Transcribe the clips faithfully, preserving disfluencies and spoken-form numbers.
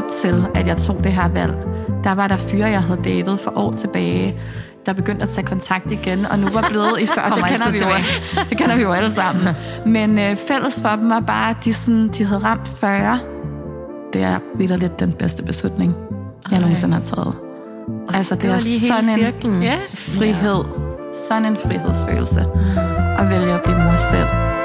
til, at jeg tog det her valg, der var der fyre, jeg havde datet for år tilbage, der begyndte at tage kontakt igen, og nu var blevet i fyrre. Det kender vi jo, det kender vi jo alle sammen. Men øh, fælles for dem var bare, at de, sådan, de havde ramt fyrre. Det er vitterligt den bedste beslutning, jeg Ej. nogensinde har taget. Altså, det, det er sådan en cirklen. frihed. Sådan en frihedsfølelse. At vælge at blive mor selv.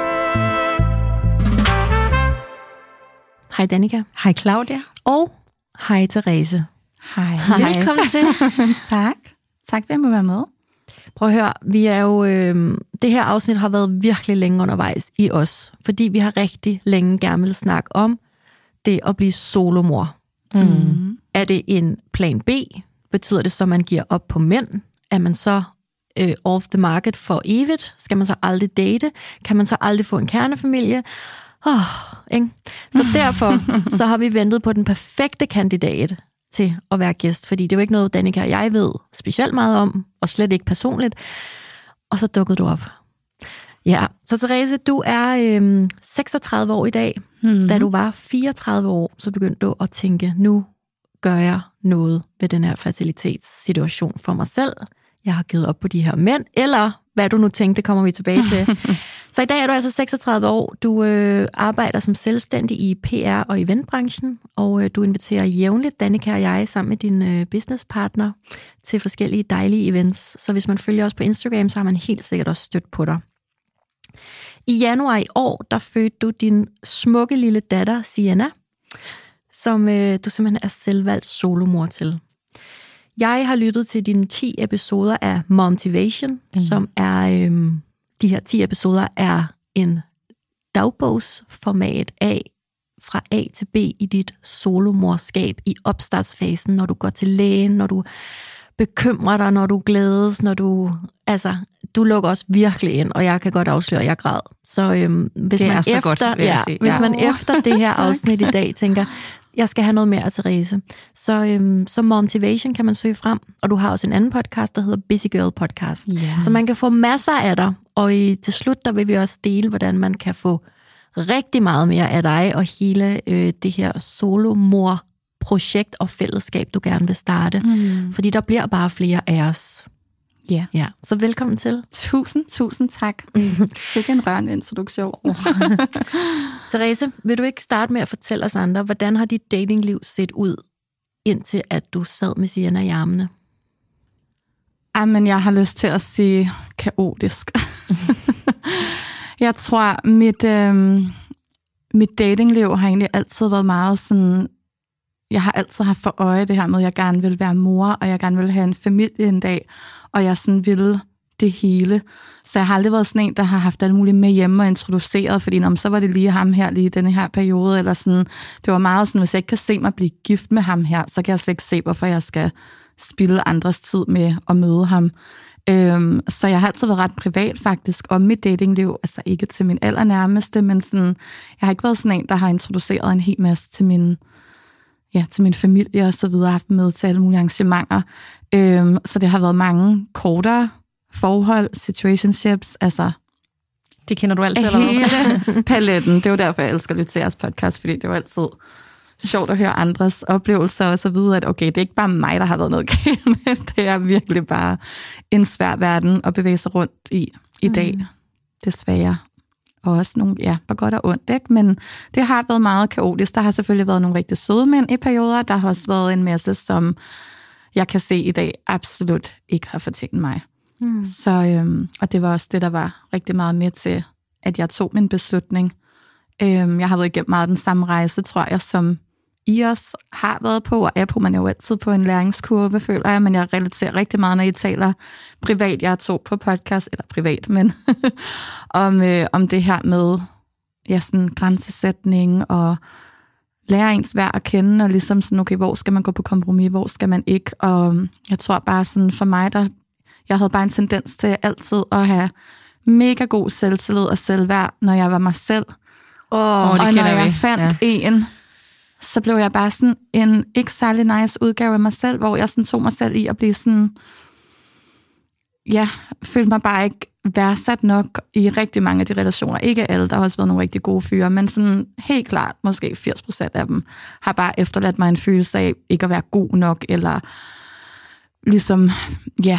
Hej Danika. Hej Claudia. Og hej Therese. Hej. Hej. Velkommen til. Tak. Tak, for at jeg må være med. Prøv at høre, vi er jo, øh, det her afsnit har været virkelig længe undervejs i os, fordi vi har rigtig længe gerne vil snakke om det at blive solomor. Mm. Er det en plan B? Betyder det så, at man giver op på mænd? Er man så øh, off the market for evigt? Skal man så aldrig date? Kan man så aldrig få en kernefamilie? Oh, ikke? Så derfor så har vi ventet på den perfekte kandidat til at være gæst, fordi det er jo ikke noget, Danika og jeg ved specielt meget om, og slet ikke personligt. Og så dukkede du op. Ja, så Therese, du er øhm, seksogtredive år i dag. Mm-hmm. Da du var fireogtredive år, så begyndte du at tænke, nu gør jeg noget ved den her fertilitetssituation for mig selv. Jeg har givet op på de her mænd, eller hvad du nu tænkte, kommer vi tilbage til. Så i dag er du altså seksogtredive år. Du øh, arbejder som selvstændig i P R og eventbranchen, og øh, du inviterer jævnligt Danika og jeg sammen med din øh, businesspartner til forskellige dejlige events. Så hvis man følger os på Instagram, så har man helt sikkert også stødt på dig. I januar i år, der fødte du din smukke lille datter, Sienna, som øh, du simpelthen er selvvalgt solomor til. Jeg har lyttet til dine ti episoder af Momtivation, mm. som er, øh, de her ti episoder er en dagbogsformat af, fra A til B i dit solomorskab i opstartsfasen, når du går til lægen, når du bekymrer dig, når du glædes, når du, altså, du lukker også virkelig ind, og jeg kan godt afsløre, at jeg græd. Så øhm, hvis, man efter, godt, ja, hvis ja. man efter det her afsnit i dag tænker, jeg skal have noget mere af Therese, så, øhm, så Momtivation kan man søge frem, og du har også en anden podcast, der hedder Busy Girl Podcast. Yeah. Så man kan få masser af dig, og i, til slut, der vil vi også dele, hvordan man kan få rigtig meget mere af dig, og hele øh, det her solomor projekt og fællesskab, du gerne vil starte. Mm. Fordi der bliver bare flere af os. Yeah. Ja. Så velkommen til. Tusind, tusind tak. Sikke en rørende introduktion. Therese, vil du ikke starte med at fortælle os andre, hvordan har dit datingliv set ud, indtil at du sad med Sienna i armene? Jamen, jeg har lyst til at sige kaotisk. Jeg tror, mit, øh, mit datingliv har egentlig altid været meget sådan. Jeg har altid haft for øje det her med, at jeg gerne vil være mor, og jeg gerne vil have en familie en dag, og jeg sådan ville det hele. Så jeg har aldrig været sådan en, der har haft alt muligt med hjemme og introduceret, fordi når, så var det lige ham her, lige i denne her periode, eller sådan. Det var meget sådan, hvis jeg ikke kan se mig blive gift med ham her, så kan jeg slet ikke se, hvorfor jeg skal spilde andres tid med at møde ham. Øhm, så jeg har altid været ret privat faktisk om mit datingliv, altså ikke til min allernærmeste, men sådan, jeg har ikke været sådan en, der har introduceret en hel masse til min ja, til min familie og så videre, haft med til alle mulige arrangementer. Øhm, så det har været mange kortere forhold, situationships, altså det kender du altid hele paletten. Det er jo derfor, jeg elsker at lytte til jeres podcast, fordi det er jo altid sjovt at høre andres oplevelser og så videre, at okay, det er ikke bare mig, der har været noget galt med, det er virkelig bare en svær verden at bevæge sig rundt i i dag, mm. desværre. Og også nogle, ja, på godt og ondt, ikke? Men det har været meget kaotisk. Der har selvfølgelig været nogle rigtig søde mænd i perioder. Der har også været en masse, som jeg kan se i dag absolut ikke har fortjent mig. Mm. Så, øhm, og det var også det, der var rigtig meget med til, at jeg tog min beslutning. Øhm, jeg har været igennem meget den samme rejse, tror jeg, som I også har været på, og er på. Man er jo altid på en læringskurve, føler jeg, men jeg relaterer rigtig meget, når I taler privat. Jeg tog på podcast, eller privat, men om, øh, om det her med ja, sådan grænsesætning og lære ens værd at kende, og ligesom sådan, okay, hvor skal man gå på kompromis, hvor skal man ikke, og jeg tror bare sådan, for mig, der, jeg havde bare en tendens til altid at have mega god selvtillid og selvværd, når jeg var mig selv, oh, og det når jeg vi. fandt ja. en, så blev jeg bare sådan en ikke særlig nice udgave af mig selv, hvor jeg sådan tog mig selv i at blive sådan, ja, følte mig bare ikke værdsat nok i rigtig mange af de relationer. Ikke alle, der har også været nogle rigtig gode fyre, men sådan helt klart, måske firs procent af dem, har bare efterladt mig en følelse af ikke at være god nok, eller ligesom, ja,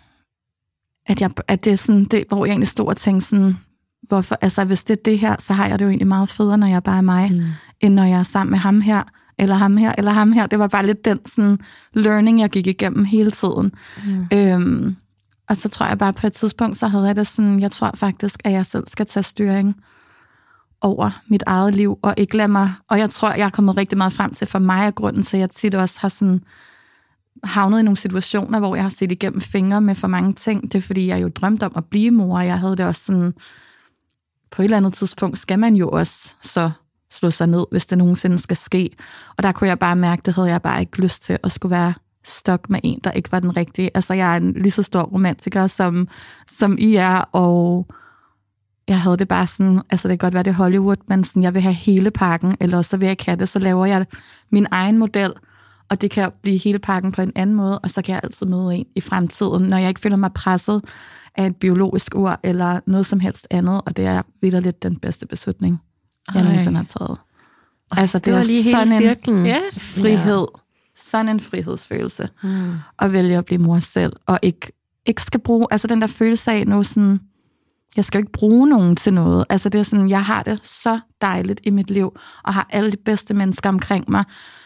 at, jeg, at det er sådan, det, hvor jeg egentlig stod og tænkte sådan, hvorfor, altså hvis det er det her, så har jeg det jo egentlig meget federe, når jeg bare er mig, mm. end når jeg er sammen med ham her, eller ham her, eller ham her. Det var bare lidt den sådan learning, jeg gik igennem hele tiden. Mm. Øhm, og så tror jeg bare på et tidspunkt, så havde jeg det sådan, jeg tror faktisk, at jeg selv skal tage styring over mit eget liv, og ikke lade mig, og jeg tror, jeg er kommet rigtig meget frem til, for mig er grunden til, at jeg tit også har sådan havnet i nogle situationer, hvor jeg har set igennem fingre med for mange ting. Det er, fordi jeg jo drømte om at blive mor, og jeg havde det også sådan, på et eller andet tidspunkt skal man jo også så slå sig ned, hvis det nogensinde skal ske. Og der kunne jeg bare mærke, det havde jeg bare ikke lyst til, at skulle være stok med en, der ikke var den rigtige. Altså, jeg er en lige så stor romantiker, som, som I er, og jeg havde det bare sådan, altså det kan godt være, det er Hollywood, men sådan, jeg vil have hele pakken, eller så vil jeg ikke have det, så laver jeg min egen model, og det kan blive hele pakken på en anden måde, og så kan jeg altid møde en i fremtiden, når jeg ikke føler mig presset af et biologisk ur, eller noget som helst andet, og det er vitterligt den bedste beslutning, jeg nogensinde har taget. Ej, altså, det, det var er lige sådan hele en cirklen. frihed, sådan en frihedsfølelse, mm. at vælge at blive mor selv, og ikke, ikke skal bruge, altså den der følelse af nu sådan, jeg skal ikke bruge nogen til noget. Altså det er sådan, jeg har det så dejligt i mit liv, og har alle de bedste mennesker omkring mig.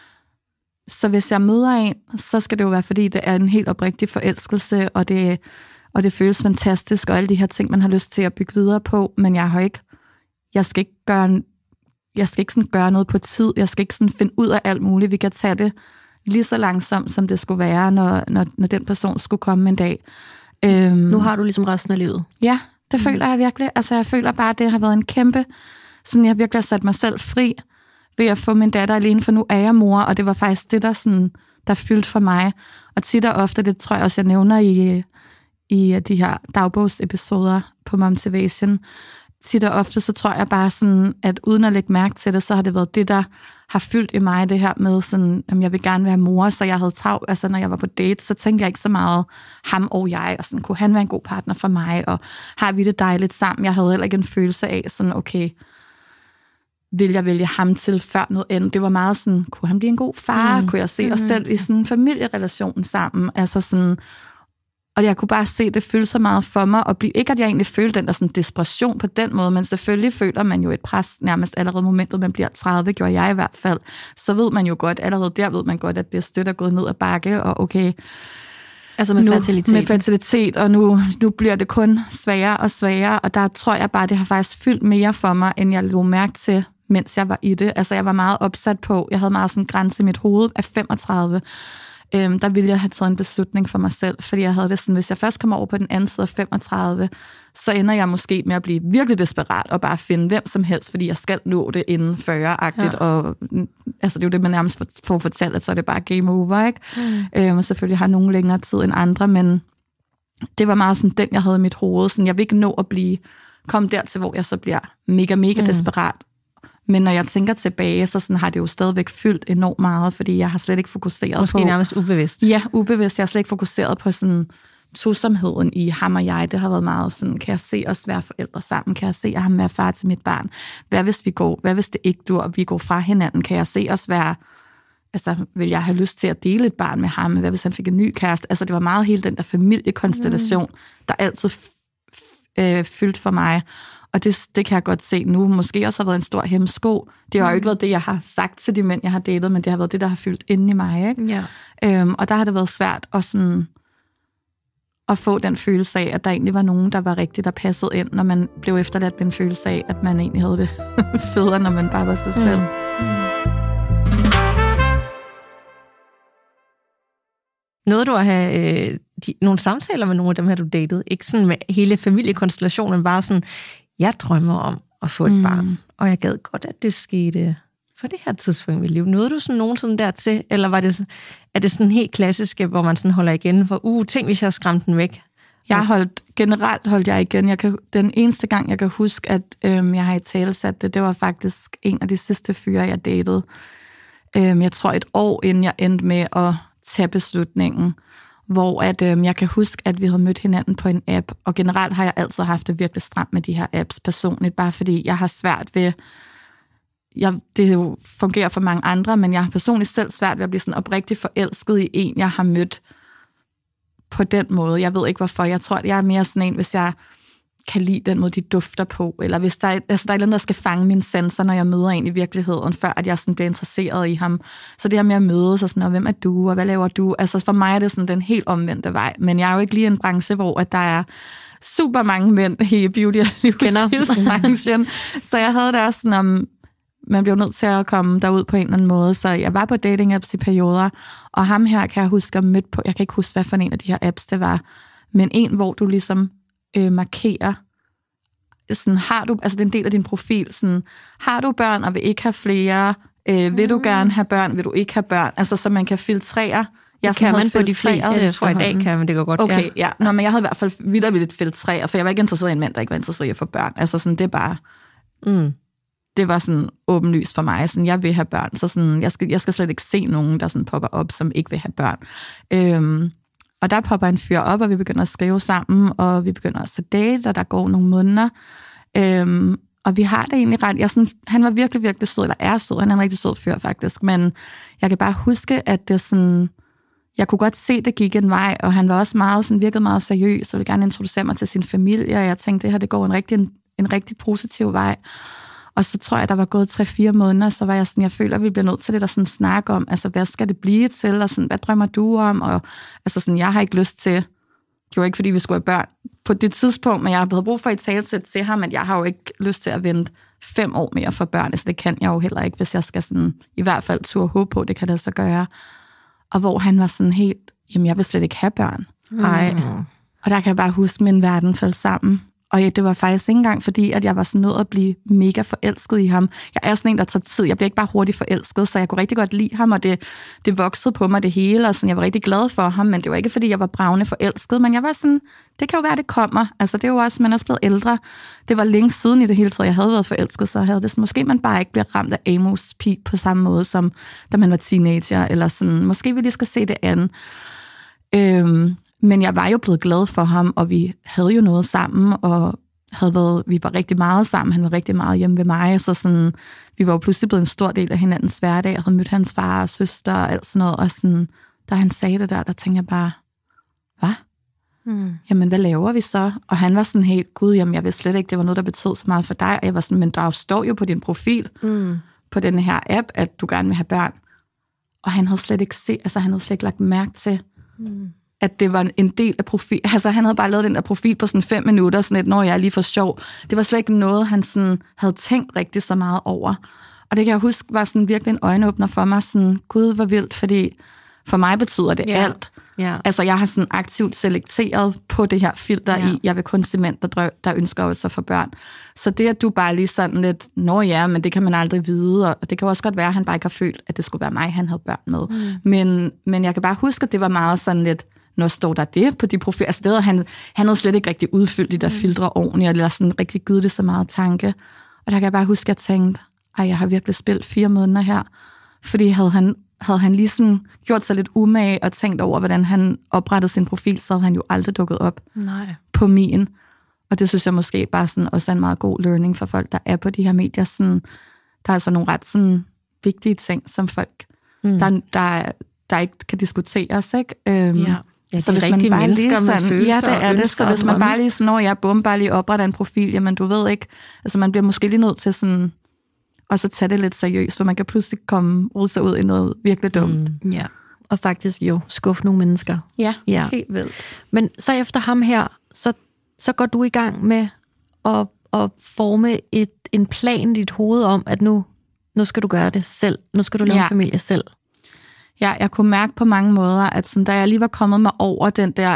Så hvis jeg møder en, så skal det jo være, fordi det er en helt oprigtig forelskelse, og det, og det føles fantastisk, og alle de her ting, man har lyst til at bygge videre på, men jeg har ikke, jeg skal ikke gøre, jeg skal ikke sådan gøre noget på tid, jeg skal ikke sådan finde ud af alt muligt, vi kan tage det lige så langsomt, som det skulle være, når, når, når den person skulle komme en dag. Øhm, nu har du ligesom resten af livet. Ja, det mm. føler jeg virkelig. Altså jeg føler bare, at det har været en kæmpe, sådan jeg virkelig har sat mig selv fri, ved at få min datter alene, for nu er jeg mor, og det var faktisk det, der, sådan, der fyldte for mig. Og tit og ofte, det tror jeg også, jeg nævner i, i de her dagbogsepisoder på Momtivation, tit og ofte, så tror jeg bare sådan, at uden at lægge mærke til det, så har det været det, der har fyldt i mig, det her med sådan, at jeg vil gerne være mor, så jeg havde travlt, altså når jeg var på date, så tænkte jeg ikke så meget ham og jeg, og sådan, kunne han være en god partner for mig, og har vi det dejligt sammen? Jeg havde heller ikke en følelse af sådan, okay, vil jeg vælge ham til før noget andet? Det var meget sådan, kunne han blive en god far? Mm. Kunne jeg se os mm. selv i sådan en familierelation sammen? Altså sådan, og jeg kunne bare se, det følte så meget for mig, og blive, ikke at jeg egentlig følte den der sådan desperation på den måde, men selvfølgelig føler man jo et pres nærmest allerede momentet, man bliver tredive, gjorde jeg i hvert fald. Så ved man jo godt, allerede der ved man godt, at det støt er gået ned ad bakke, og okay, altså med nu, fertilitet. Med fertilitet, og nu, nu bliver det kun sværere og sværere, og der tror jeg bare, det har faktisk fyldt mere for mig, end jeg lå mærke til, mens jeg var i det. Altså jeg var meget opsat på, jeg havde meget sådan en grænse i mit hoved af femogtredive. Øhm, der ville jeg have taget en beslutning for mig selv, fordi jeg havde det sådan, hvis jeg først kommer over på den anden side af femogtredive, så ender jeg måske med at blive virkelig desperat og bare finde hvem som helst, fordi jeg skal nå det inden fyrre-agtigt, ja. Og altså det er jo det, man nærmest får fortalt, at så er det bare game over, ikke? Mm. Øhm, og selvfølgelig har nogen længere tid end andre, men det var meget sådan den, jeg havde i mit hoved. Sådan, jeg vil ikke nå at blive, komme dertil, hvor jeg så bliver mega, mega mm. desperat. Men når jeg tænker tilbage, så sådan har det jo stadigvæk fyldt enormt meget, fordi jeg har slet ikke fokuseret Måske på... Måske nærmest ubevidst. Ja, ubevidst. Jeg har slet ikke fokuseret på sådan tosomheden i ham og jeg. Det har været meget sådan, kan jeg se os være forældre sammen? Kan jeg se ham være far til mit barn? Hvad hvis vi går? Hvad hvis det ikke dur, og vi går fra hinanden? Kan jeg se os være... Altså, vil jeg have lyst til at dele et barn med ham? Hvad hvis han fik en ny kæreste? Altså, det var meget hele den der familiekonstellation, mm. der altid f- f- øh, fyldt for mig. Og det, det kan jeg godt se nu. Måske også har været en stor hemsko. Det har jo ikke været det, jeg har sagt til de mænd, jeg har datet, men det har været det, der har fyldt inde i mig. Ikke? Ja. Øhm, og der har det været svært at, sådan, at få den følelse af, at der egentlig var nogen, der var rigtigt, der passede ind, når man blev efterladt med en følelse af, at man egentlig havde det federe, når man bare var sig selv. Mm. Nåede du at have øh, de, nogle samtaler med nogle af dem her, du datede? Ikke sådan med hele familiekonstellationen, men bare sådan, jeg drømmer om at få et mm. barn, og jeg gad godt, at det skete for det her tidspunkt i mit liv. Nåede du sådan nogen sådan dertil, eller var det, er det sådan helt klassiske, hvor man sådan holder igen for, uh, tænk, hvis jeg skræmte den væk? Jeg holdt, generelt holdt jeg igen. Jeg kan, den eneste gang, jeg kan huske, at øhm, jeg har i talesat det, det var faktisk en af de sidste fyre, jeg datede. Øhm, jeg tror et år inden jeg endte med at tage beslutningen. hvor at, øhm, jeg kan huske, at vi havde mødt hinanden på en app, og generelt har jeg altid haft det virkelig stramt med de her apps personligt, bare fordi jeg har svært ved, jeg, det jo fungerer for mange andre, men jeg har personligt selv svært ved at blive sådan oprigtigt forelsket i en, jeg har mødt på den måde. Jeg ved ikke hvorfor. Jeg tror, at jeg er mere sådan en, hvis jeg kan lide den måde, de dufter på, eller hvis der er, altså der er et eller andet, der skal fange mine sanser, når jeg møder en i virkeligheden, før at jeg sådan bliver interesseret i ham. Så det her med at mødes og sådan, og hvem er du, og hvad laver du? Altså for mig er det sådan den helt omvendte vej, men jeg er jo ikke lige i en branche, hvor at der er super mange mænd i beauty- og livsstilsbranchen, så jeg havde det også sådan, om man bliver nødt til at komme derud på en eller anden måde, så jeg var på dating apps i perioder, og ham her kan jeg huske at møde på, jeg kan ikke huske, hvad for en af de her apps det var, men en, hvor du ligesom Øh, markere, sådan, har du, altså det er en del af din profil, sådan, har du børn og vil ikke have flere, øh, vil du gerne have børn, vil du ikke have børn, altså så man kan filtrere. Jeg det kan man på de fleste, jeg tror i dag kan, men det går godt. Okay, ja. ja. Nå, men jeg havde i hvert fald vildt filtreret, for jeg var ikke interesseret i en mand, der ikke var interesseret i at få børn, altså sådan, det er bare, mm. det var sådan åbenlyst for mig, sådan, jeg vil have børn, så sådan, jeg skal, jeg skal slet ikke se nogen, der sådan popper op, som ikke vil have børn. Øhm, Og der popper en fyr op, og vi begynder at skrive sammen, og vi begynder også at date, og der går nogle måneder. Øhm, og vi har det egentlig ret. Jeg sådan, han var virkelig, virkelig sød, eller er sød. Han er en rigtig sød fyr, faktisk. Men jeg kan bare huske, at det sådan... Jeg kunne godt se, at det gik en vej, og han var også meget, sådan, virkede meget seriøs, og ville gerne introducere mig til sin familie, og jeg tænkte, det her det går en rigtig, en, en rigtig positiv vej. Og så tror jeg, der var gået tre-fire måneder, så var jeg sådan, jeg føler, at vi bliver nødt til lidt at sådan snakke om, altså hvad skal det blive til, og sådan, hvad drømmer du om, og altså sådan, jeg har ikke lyst til, det var ikke fordi, vi skulle have børn på det tidspunkt, men jeg har blevet brug for et talsæt til ham, men jeg har jo ikke lyst til at vente fem år mere for børn, altså det kan jeg jo heller ikke, hvis jeg skal sådan, i hvert fald turde håbe på, det kan det så gøre. Og hvor han var sådan helt, jamen jeg vil slet ikke have børn. Nej. Mm. Og der kan jeg bare huske, at min verden faldt sammen. Og det var faktisk ikke engang, fordi at jeg var sådan nødt at blive mega forelsket i ham. Jeg er sådan en, der tager tid. Jeg bliver ikke bare hurtigt forelsket, så jeg kunne rigtig godt lide ham, og det, det voksede på mig det hele, og sådan, jeg var rigtig glad for ham, men det var ikke, fordi jeg var bravende forelsket, men jeg var sådan, det kan jo være, det kommer. Altså, det er jo også, man er også blevet ældre. Det var længe siden i det hele taget, jeg havde været forelsket, så havde det sådan, måske man bare ikke bliver ramt af Amos peak på samme måde, som da man var teenager, eller sådan, måske vi lige skal se det andet. Øhm, Men jeg var jo blevet glad for ham, og vi havde jo noget sammen, og havde været, vi var rigtig meget sammen. Han var rigtig meget hjemme ved mig, så sådan, vi var jo pludselig blevet en stor del af hinandens hverdag. Jeg havde mødt hans far og søster og alt sådan noget, og sådan, da han sagde det der, der tænkte jeg bare, hvad? Mm. Jamen, hvad laver vi så? Og han var sådan helt, gud, jamen, jeg vidste slet ikke, det var noget, der betød så meget for dig. Og jeg var sådan, men der står jo på din profil, mm. på den her app, at du gerne vil have børn. Og han havde slet ikke set, altså han havde slet ikke lagt mærke til, mm. at det var en del af profil. Altså, han havde bare lavet den der profil på sådan fem minutter, sådan et, når jeg er lige for sjov. Det var slet ikke noget, han sådan havde tænkt rigtig så meget over. Og det kan jeg huske, var sådan virkelig en øjenåbner for mig, sådan, gud, hvor vildt, fordi for mig betyder det yeah. alt. Yeah. Altså, jeg har sådan aktivt selekteret på det her filter yeah. i, jeg vil kun se mænd, der, drø- der ønsker også at få børn. Så det, at du bare lige sådan lidt, nå ja, men det kan man aldrig vide, og det kan også godt være, at han bare ikke har følt, at det skulle være mig, han havde børn med. Mm. Men, men jeg kan bare huske, at det var meget sådan lidt, når står der det på de profiler? Altså, det havde, han, han havde slet ikke rigtig udfyldt de der mm. filtre ordentligt, eller sådan rigtig givet det så meget tanke. Og der kan jeg bare huske, at jeg tænkte, ej, jeg har virkelig spildt fire måneder her, fordi havde han, havde han lige sådan gjort sig lidt umage og tænkt over, hvordan han oprettede sin profil, så havde han jo aldrig dukket op Nej. på min. Og det synes jeg måske bare sådan, også er en meget god learning for folk, der er på de her medier. Sådan, der er altså nogle ret sådan, vigtige ting, som folk, mm. der, der, der ikke kan diskuteres, ikke? Øhm, ja. Ja, så hvis man bare lige sådan, ja, det er det, så hvis man bare lige sådan, når jeg bum, bare lige opretter en profil, jamen du ved ikke, altså man bliver måske lige nødt til sådan, og så tage det lidt seriøst, for man kan pludselig komme ud sig ud i noget virkelig dumt. Mm. Ja, og faktisk jo skuffe nogle mennesker. Ja, ja, helt vildt. Men så efter ham her, så, så går du i gang med at, at forme et, en plan i dit hoved om, at nu, nu skal du gøre det selv, nu skal du lave ja. en familie selv. Ja, jeg kunne mærke på mange måder, at sådan, da jeg lige var kommet mig over den der,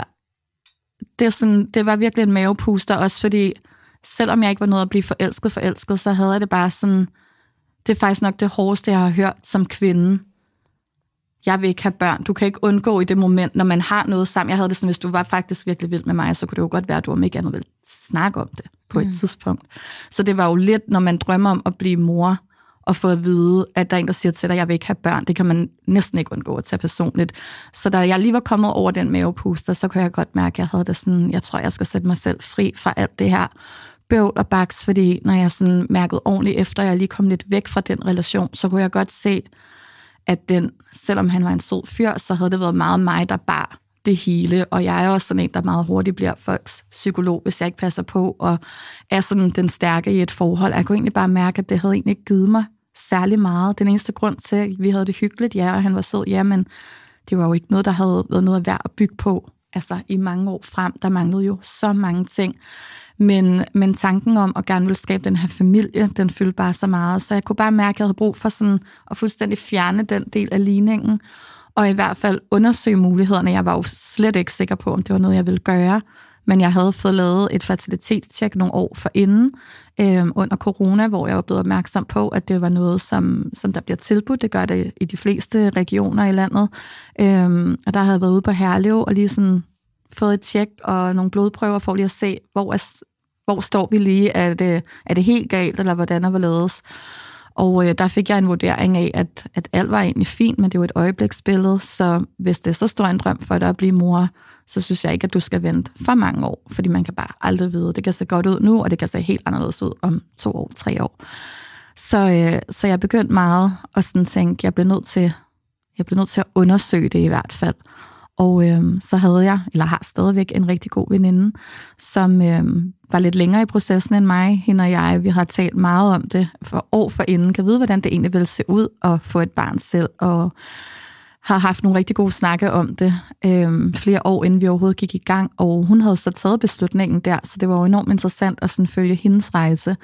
det, sådan, det var virkelig en mavepuster, også fordi, selvom jeg ikke var nået at blive forelsket, forelsket, så havde jeg det bare sådan, det er faktisk nok det hårdeste, jeg har hørt som kvinde. Jeg vil ikke have børn. Du kan ikke undgå i det moment, når man har noget sammen. Jeg havde det sådan, hvis du var faktisk virkelig vild med mig, så kunne det jo godt være, at du om ikke andet ville snakke om det på et mm. tidspunkt. Så det var jo lidt, når man drømmer om at blive mor, og få at vide, at der er en, der siger til dig, at jeg vil ikke have børn. Det kan man næsten ikke undgå at tage personligt. Så da jeg lige var kommet over den mavepuster, så kunne jeg godt mærke, at jeg havde det sådan, jeg tror, jeg skal sætte mig selv fri fra alt det her bøvl og baks, fordi når jeg sådan mærkede ordentligt efter, jeg lige kom lidt væk fra den relation, så kunne jeg godt se, at den, selvom han var en sød fyr, så havde det været meget mig, der bar det hele, og jeg er også sådan en, der meget hurtigt bliver folks psykolog, hvis jeg ikke passer på, og er sådan den stærke i et forhold. Jeg kunne egentlig bare mærke, at det havde egentlig ikke givet mig særlig meget. Den eneste grund til, at vi havde det hyggeligt, ja, og han var sød, ja, men det var jo ikke noget, der havde været noget værd at bygge på, altså i mange år frem. Der manglede jo så mange ting. Men, men tanken om at gerne ville skabe den her familie, den fyldte bare så meget. Så jeg kunne bare mærke, at jeg havde brug for sådan at fuldstændig fjerne den del af ligningen, og i hvert fald undersøge mulighederne. Jeg var jo slet ikke sikker på, om det var noget, jeg ville gøre. Men jeg havde fået lavet et fertilitetstjek nogle år forinden, øh, under corona, hvor jeg var blevet opmærksom på, at det var noget, som, som der bliver tilbudt. Det gør det i de fleste regioner i landet. Øh, og der havde jeg været ude på Herlev og lige sådan fået et tjek og nogle blodprøver for lige at se, hvor, er, hvor står vi lige? Er det, er det helt galt, eller hvordan er hvorledes? Og øh, der fik jeg en vurdering af, at, at alt var egentlig fint, men det var et øjebliksbillede, så hvis det er så stor en drøm for dig at blive mor, så synes jeg ikke, at du skal vente for mange år, fordi man kan bare aldrig vide. Det kan se godt ud nu, og det kan se helt anderledes ud om to år, tre år. Så, øh, så jeg begyndte meget at sådan tænke, jeg blev nødt til, jeg blev nødt til at undersøge det i hvert fald. Og øh, så havde jeg, eller har stadigvæk, en rigtig god veninde, som øh, var lidt længere i processen end mig. Hende og jeg, vi har talt meget om det for år forinden, kan vide, hvordan det egentlig ville se ud at få et barn selv, og har haft nogle rigtig gode snakke om det øh, flere år, inden vi overhovedet gik i gang. Og hun havde så taget beslutningen der, så det var jo enormt interessant at sådan følge hendes rejse.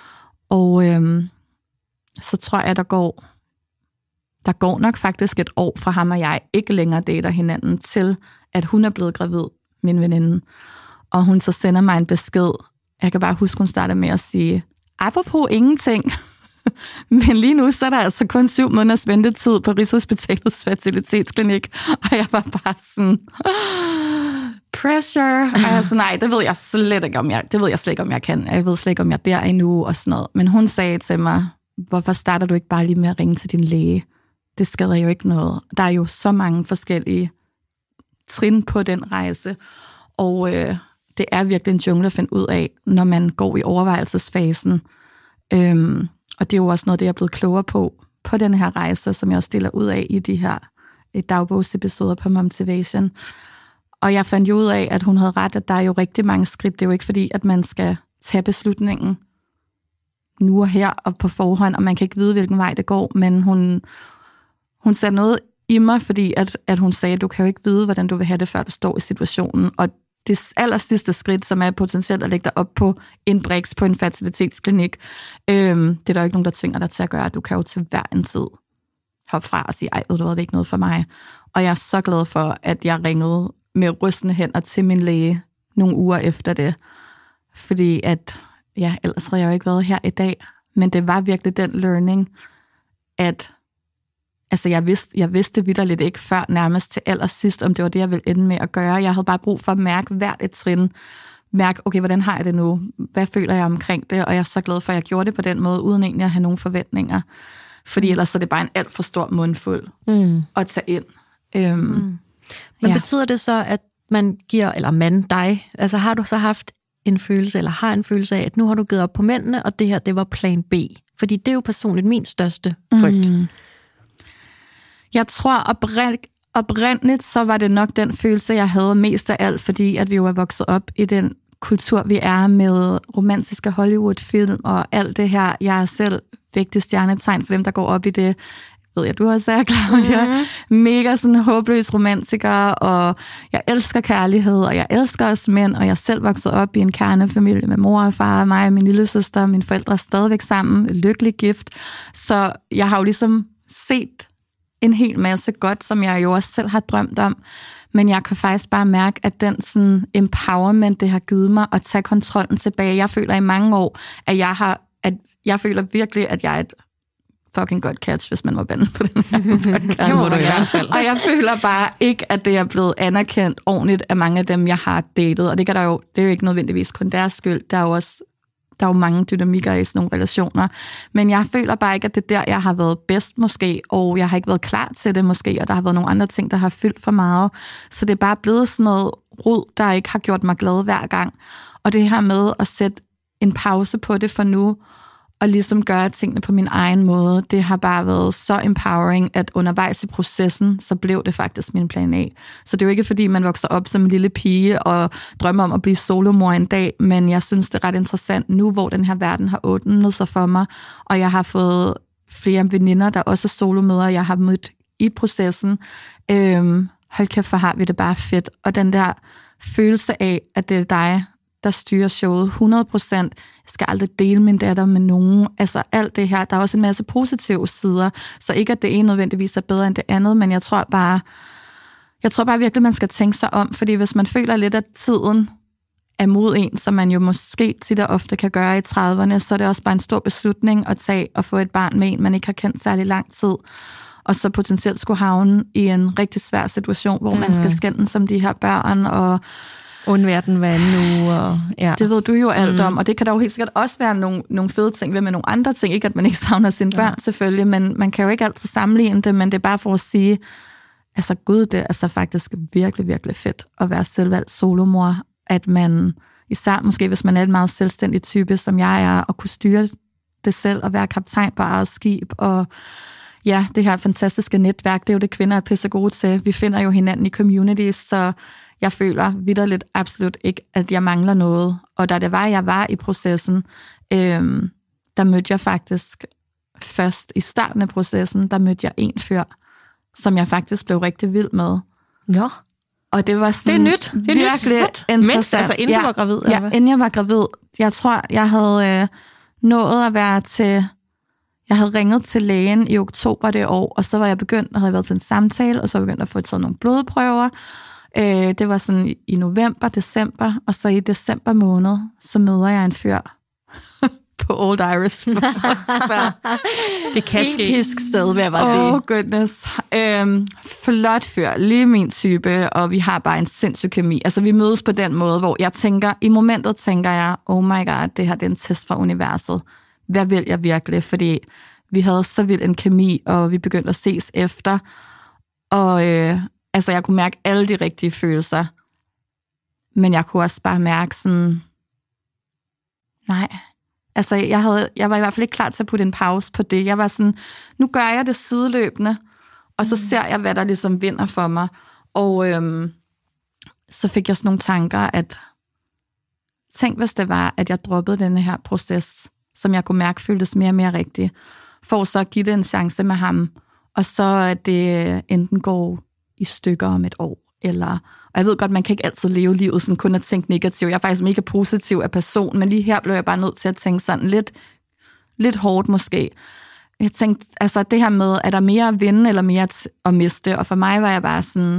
Og øh, så tror jeg, der går... Der går nok faktisk et år fra ham og jeg ikke længere dater hinanden, til at hun er blevet gravid, min veninde. Og hun så sender mig en besked. Jeg kan bare huske, hun starter med at sige, apropos ingenting. Men lige nu, så er der altså kun syv måneders ventetid på Rigshospitalets fertilitetsklinik. Og jeg var bare sådan, pressure. Og jeg så, nej, det ved jeg slet ikke, om jeg, det ved jeg slet ikke, om jeg kan. Jeg ved slet ikke, om jeg er der endnu og sådan noget. Men hun sagde til mig, hvorfor starter du ikke bare lige med at ringe til din læge? Det skader jo ikke noget. Der er jo så mange forskellige trin på den rejse, og øh, det er virkelig en jungle at finde ud af, når man går i overvejelsesfasen. Øhm, og det er jo også noget, det jeg er blevet klogere på, på den her rejse, som jeg også stiller ud af i de her dagbogsepisoder på Momtivation. Og jeg fandt jo ud af, at hun havde ret, at der er jo rigtig mange skridt. Det er jo ikke fordi, at man skal tage beslutningen nu og her og på forhånd, og man kan ikke vide, hvilken vej det går, men hun... Hun sagde noget i mig, fordi at, at hun sagde, at du kan jo ikke vide, hvordan du vil have det, før du står i situationen. Og det aller sidste skridt, som er potentielt at lægge dig op på en briks på en fertilitetsklinik, øhm, det er der jo ikke nogen, der tvinger dig til at gøre. Du kan jo til hver en tid hoppe fra og sige, ej, ved du hvad, det er ikke noget for mig. Og jeg er så glad for, at jeg ringede med rystende hænder til min læge nogle uger efter det. Fordi at, ja, ellers havde jeg jo ikke været her i dag. Men det var virkelig den learning, at Altså, jeg vidste, jeg vidste vitterligt ikke før nærmest til allersidst, om det var det, jeg ville ende med at gøre. Jeg havde bare brug for at mærke hvert et trin. Mærke, okay, hvordan har jeg det nu? Hvad føler jeg omkring det? Og jeg er så glad for, at jeg gjorde det på den måde, uden egentlig at have nogle forventninger. Fordi ellers er det bare en alt for stor mundfuld mm. at tage ind. Øhm, mm. Men ja. betyder det så, at man giver, eller man, dig, altså har du så haft en følelse, eller har en følelse af, at nu har du givet op på mændene, og det her, det var plan B? Fordi det er jo personligt min største frygt. Mm. Jeg tror oprind- oprindeligt, så var det nok den følelse, jeg havde mest af alt, fordi at vi jo er vokset op i den kultur, vi er med romantiske Hollywood-film og alt det her. Jeg er selv vigtig stjernetegn for dem, der går op i det. Ved jeg, du også er, Claudia. Mm-hmm. Mega sådan håbløs romantiker, og jeg elsker kærlighed, og jeg elsker os mænd, og jeg er selv vokset op i en kernefamilie med mor og far, mig og min lille søster, mine forældre er stadigvæk sammen, lykkelig gift. Så jeg har jo ligesom set en hel masse godt, som jeg jo også selv har drømt om, men jeg kan faktisk bare mærke, at den sådan empowerment, det har givet mig at tage kontrollen tilbage. Jeg føler i mange år, at jeg har, at jeg føler virkelig, at jeg er et fucking godt catch, hvis man var bandet på den her podcast. Jo, du i hvert fald. Og jeg føler bare ikke, at det er blevet anerkendt ordentligt af mange af dem, jeg har datet, og det kan der jo, det er jo ikke nødvendigvis kun deres skyld. Der er jo også der er jo mange dynamikker i sådan nogle relationer. Men jeg føler bare ikke, at det er der, jeg har været bedst måske, og jeg har ikke været klar til det måske, og der har været nogle andre ting, der har fyldt for meget. Så det er bare blevet sådan noget rod, der ikke har gjort mig glad hver gang. Og det her med at sætte en pause på det for nu, og ligesom gøre tingene på min egen måde, det har bare været så empowering, at undervejs i processen, så blev det faktisk min plan A. Så det er jo ikke, fordi man vokser op som en lille pige og drømmer om at blive solomor en dag, men jeg synes, det er ret interessant nu, hvor den her verden har åbnet sig for mig, og jeg har fået flere veninder, der også er solomødre, jeg har mødt i processen. Øhm, hold kæft, for har vi det bare fedt. Og den der følelse af, at det er dig, der styrer showet hundrede procent. Jeg skal aldrig dele min datter med nogen. Altså alt det her. Der er også en masse positive sider. Så ikke, at det ene nødvendigvis er bedre end det andet, men jeg tror bare, jeg tror bare virkelig, man skal tænke sig om, fordi hvis man føler lidt, at tiden er mod en, som man jo måske tit og ofte kan gøre i trediverne, så er det også bare en stor beslutning at tage og få et barn med en, man ikke har kendt særlig lang tid, og så potentielt skulle havne i en rigtig svær situation, hvor mm. man skal skændes som de her børn, og undvære den hver anden uge. Og, ja. Det ved du jo alt mm. om, og det kan der jo helt sikkert også være nogle, nogle fede ting ved med nogle andre ting. Ikke at man ikke savner sine børn, ja. Selvfølgelig, men man kan jo ikke altid sammenligne det, men det er bare for at sige, altså gud, det er altså faktisk virkelig, virkelig fedt at være selvvalgt solomor, at man, især måske hvis man er et meget selvstændig type, som jeg er, og kunne styre det selv, og være kaptajn på eget skib, og ja, det her fantastiske netværk, det er jo det, kvinder er pisse gode til. Vi finder jo hinanden i communities, så jeg føler vitterligt absolut ikke, at jeg mangler noget. Og da det var, jeg var i processen, øhm, der mødte jeg faktisk først i starten af processen, der mødte jeg en fyr, som jeg faktisk blev rigtig vild med. Ja. Og det var sådan det er nyt. Det er virkelig nyt. interessant. Mens, altså inden ja, du var gravid? Ja, inden jeg var gravid. Jeg tror, jeg havde øh, nået at være til... Jeg havde ringet til lægen i oktober det år, og så var jeg begyndt, havde jeg været til en samtale, og så var jeg begyndt at få taget nogle blodprøver. Øh, det var sådan i november, december, og så i december måned, så møder jeg en fyr på Old Irish. Det kan ske. Episk sted, vil jeg bare sige. Oh goodness. Øhm, flot fyr, lige min type, og vi har bare en sindssyg kemi. Altså vi mødes på den måde, hvor jeg tænker, i momentet tænker jeg, oh my god, det her det er en test fra universet. Hvad vil jeg virkelig? Fordi vi havde så vild en kemi, og vi begyndte at ses efter. Og øh, altså, jeg kunne mærke alle de rigtige følelser. Men jeg kunne også bare mærke sådan... Nej. Altså, jeg, havde, jeg var i hvert fald ikke klar til at putte en pause på det. Jeg var sådan, nu gør jeg det sideløbende, og så ser jeg, hvad der ligesom vinder for mig. Og øhm, så fik jeg sådan nogle tanker, at tænk, hvis det var, at jeg droppede denne her proces, som jeg kunne mærke føltes mere og mere rigtigt, for så at give det en chance med ham, og så at det enten går i stykker om et år, eller, og jeg ved godt, man kan ikke altid leve livet sådan kun at tænke negativt. Jeg er faktisk mega positiv af person, men lige her blev jeg bare nødt til at tænke sådan lidt, lidt hårdt måske. Jeg tænkte, altså det her med, er der mere at vinde, eller mere at miste, og for mig var jeg bare sådan,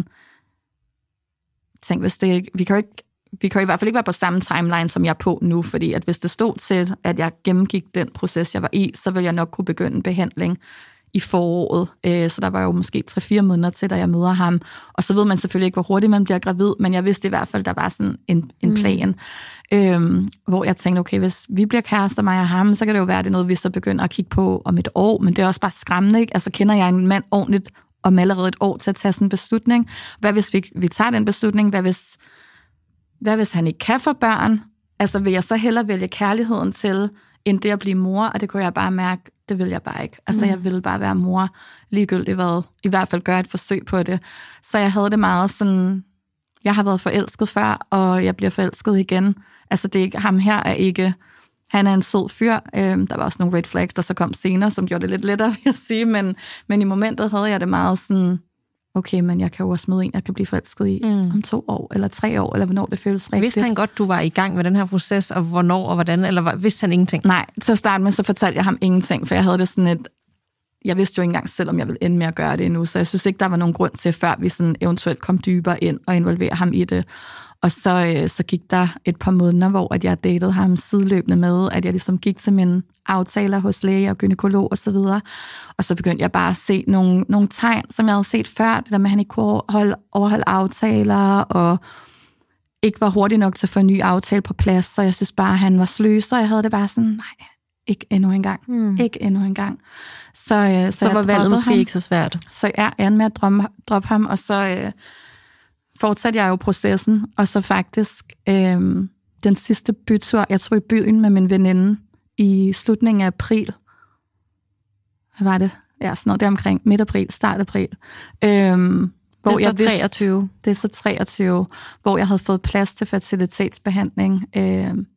tænk, hvis det ikke, vi kan jo ikke, vi kan jo i hvert fald ikke være på samme timeline, som jeg er på nu, fordi at hvis det stod til, at jeg gennemgik den proces, jeg var i, så ville jeg nok kunne begynde en behandling i foråret. Så der var jo måske tre fire måneder til, da jeg møder ham. Og så ved man selvfølgelig ikke, hvor hurtigt man bliver gravid, men jeg vidste i hvert fald, der var sådan en, en plan, mm. øhm, hvor jeg tænkte, okay, hvis vi bliver kærester, mig og ham, så kan det jo være, det er noget, vi så begynder at kigge på om et år, men det er også bare skræmmende, ikke? Altså kender jeg en mand ordentligt om allerede et år til at tage sådan en beslutning? Hvad hvis vi, vi tager den beslutning? Hvad hvis Hvad hvis han ikke kan få børn? Altså vil jeg så hellere vælge kærligheden til, end det at blive mor? Og det kunne jeg bare mærke, det vil jeg bare ikke. Altså mm. jeg ville bare være mor, ligegyldigt hvad. I hvert fald gøre et forsøg på det. Så jeg havde det meget sådan, jeg har været forelsket før, og jeg bliver forelsket igen. Altså det er ikke, ham her er ikke, han er en sød fyr. Øhm, der var også nogle red flags, der så kom senere, som gjorde det lidt lettere, vil jeg sige. Men, men i momentet havde jeg det meget sådan, okay, men jeg kan jo også møde en, jeg kan blive forelsket i mm. om to år, eller tre år, eller hvornår det føles rigtigt. Vidste han godt, du var i gang med den her proces, og hvornår og hvordan, eller vidste han ingenting? Nej, til at starte med, så fortalte jeg ham ingenting, for jeg havde det sådan et, jeg vidste jo ikke engang selv, om jeg ville ende med at gøre det endnu, så jeg synes ikke, der var nogen grund til, før vi sådan eventuelt kom dybere ind og involvere ham i det. Og så, øh, så gik der et par måneder, hvor at jeg datede ham sideløbende med, at jeg ligesom gik til mine aftaler hos læge og gynekolog og så videre. Og så begyndte jeg bare at se nogle, nogle tegn, som jeg havde set før, det der med, at han ikke kunne overholde, overholde aftaler, og ikke var hurtig nok til at få en ny aftale på plads, så jeg synes bare, at han var sløser. Jeg havde det bare sådan, nej, ikke endnu en gang. Mm. Ikke endnu en gang. Så, øh, så, så var valget måske ham. ikke så svært. Så jeg er med at droppe, droppe ham, og så øh, fortsatte jeg jo processen, og så faktisk øh, den sidste bytur, jeg tog i byen med min veninde i slutningen af april. Hvad var det? Ja, sådan noget deromkring midt april, start april. Øhm, hvor det er jeg så vidste, treogtyve. Det er så treogtyve, hvor jeg havde fået plads til fertilitetsbehandling, øhm,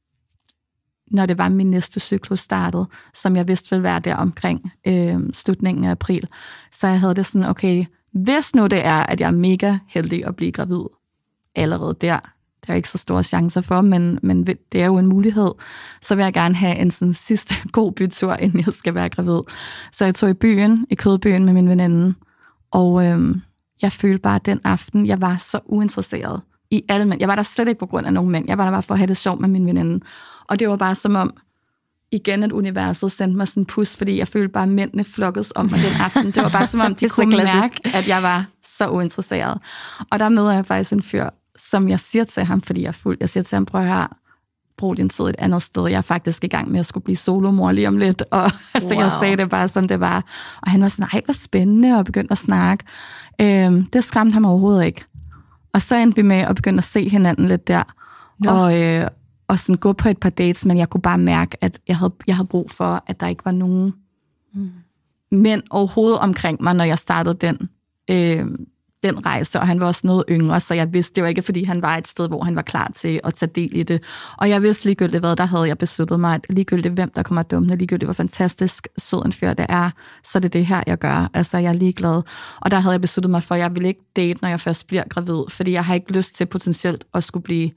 når det var min næste cyklus startede, som jeg vidste ville være der omkring øhm, slutningen af april. Så jeg havde det sådan, okay, hvis nu det er, at jeg er mega heldig at blive gravid allerede der, der er ikke så store chancer for, men, men det er jo en mulighed, så vil jeg gerne have en sådan sidste god bytur, inden jeg skal være gravid. Så jeg tog i byen, i Kødbyen med min veninde, og øhm, jeg følte bare den aften, jeg var så uinteresseret i alle mænd. Jeg var der slet ikke på grund af nogen mænd, jeg var der bare for at have det sjovt med min veninde. Og det var bare som om, igen at universet sendte mig sådan en pus, fordi jeg følte bare, at mændene flokkedes om mig den aften. Det var bare som om, de kunne mærke, at jeg var så uinteresseret. Og der møder jeg faktisk en fyr, som jeg siger til ham, fordi jeg er fuld. Jeg siger til ham, prøv at høre, brug din tid et andet sted. Jeg er faktisk i gang med at skulle blive solomor lige om lidt. Og wow. altså, jeg sagde det bare, som det var. Og han var sådan, nej, hvor spændende, og begyndte at snakke. Øhm, det skræmte ham overhovedet ikke. Og så endte vi med at begynde at se hinanden lidt der. No. Og, øh, og sådan gå på et par dates, men jeg kunne bare mærke, at jeg havde, jeg havde brug for, at der ikke var nogen mm. mænd overhovedet omkring mig, når jeg startede den øh, den rejse, og han var også noget yngre, så jeg vidste, det var ikke, fordi han var et sted, hvor han var klar til at tage del i det. Og jeg vidste ligegyldigt hvad, der havde jeg besluttet mig, at ligegyldigt hvem, der kommer dumt, ligegyldigt hvor fantastisk sød en fyr det er, så det er det her, jeg gør. Altså, jeg er ligeglad. Og der havde jeg besluttet mig for, at jeg ville ikke date, når jeg først bliver gravid, fordi jeg har ikke lyst til potentielt at skulle blive,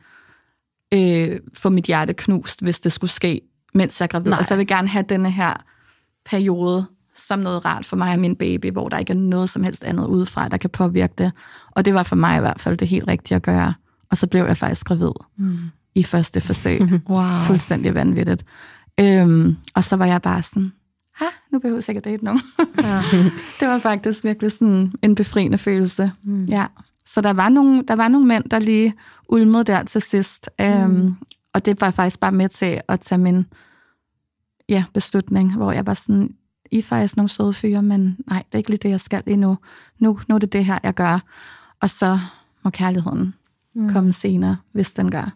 øh, få mit hjerte knust, hvis det skulle ske, mens jeg er gravid. Nej. Altså, jeg vil gerne have denne her periode, som noget rart for mig og min baby, hvor der ikke er noget som helst andet udefra, der kan påvirke det. Og det var for mig i hvert fald det helt rigtige at gøre. Og så blev jeg faktisk gravid mm. i første forsøg. Wow. Fuldstændig vanvittigt. Øhm, og så var jeg bare sådan, ha, nu behøver jeg ikke at date nogen. Ja. Det var faktisk virkelig sådan en befriende følelse. Mm. Ja. Så der var, nogle, der var nogle mænd, der lige ulmede der til sidst. Mm. Øhm, og det var faktisk bare med til at tage min ja, beslutning, hvor jeg var sådan, I er faktisk nogle søde fyre, men nej, det er ikke lige det, jeg skal lige nu. Nu, nu er det det her, jeg gør. Og så må kærligheden mm. komme senere, hvis den gør.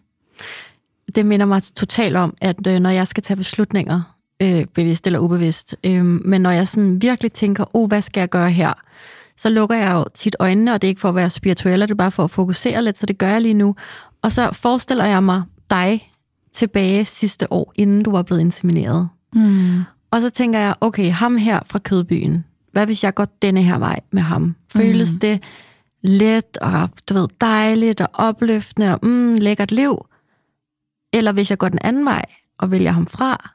Det minder mig totalt om, at øh, når jeg skal tage beslutninger, øh, bevidst eller ubevidst, øh, men når jeg sådan virkelig tænker, oh, hvad skal jeg gøre her? Så lukker jeg jo tit øjnene, og det er ikke for at være spirituel, det er bare for at fokusere lidt, så det gør jeg lige nu. Og så forestiller jeg mig dig tilbage sidste år, inden du var blevet insemineret. Mm. Og så tænker jeg, okay, ham her fra Kødbyen, hvad hvis jeg går denne her vej med ham? Føles mm. det let og du ved, dejligt og opløftende og mm, lækkert liv? Eller hvis jeg går den anden vej og vælger ham fra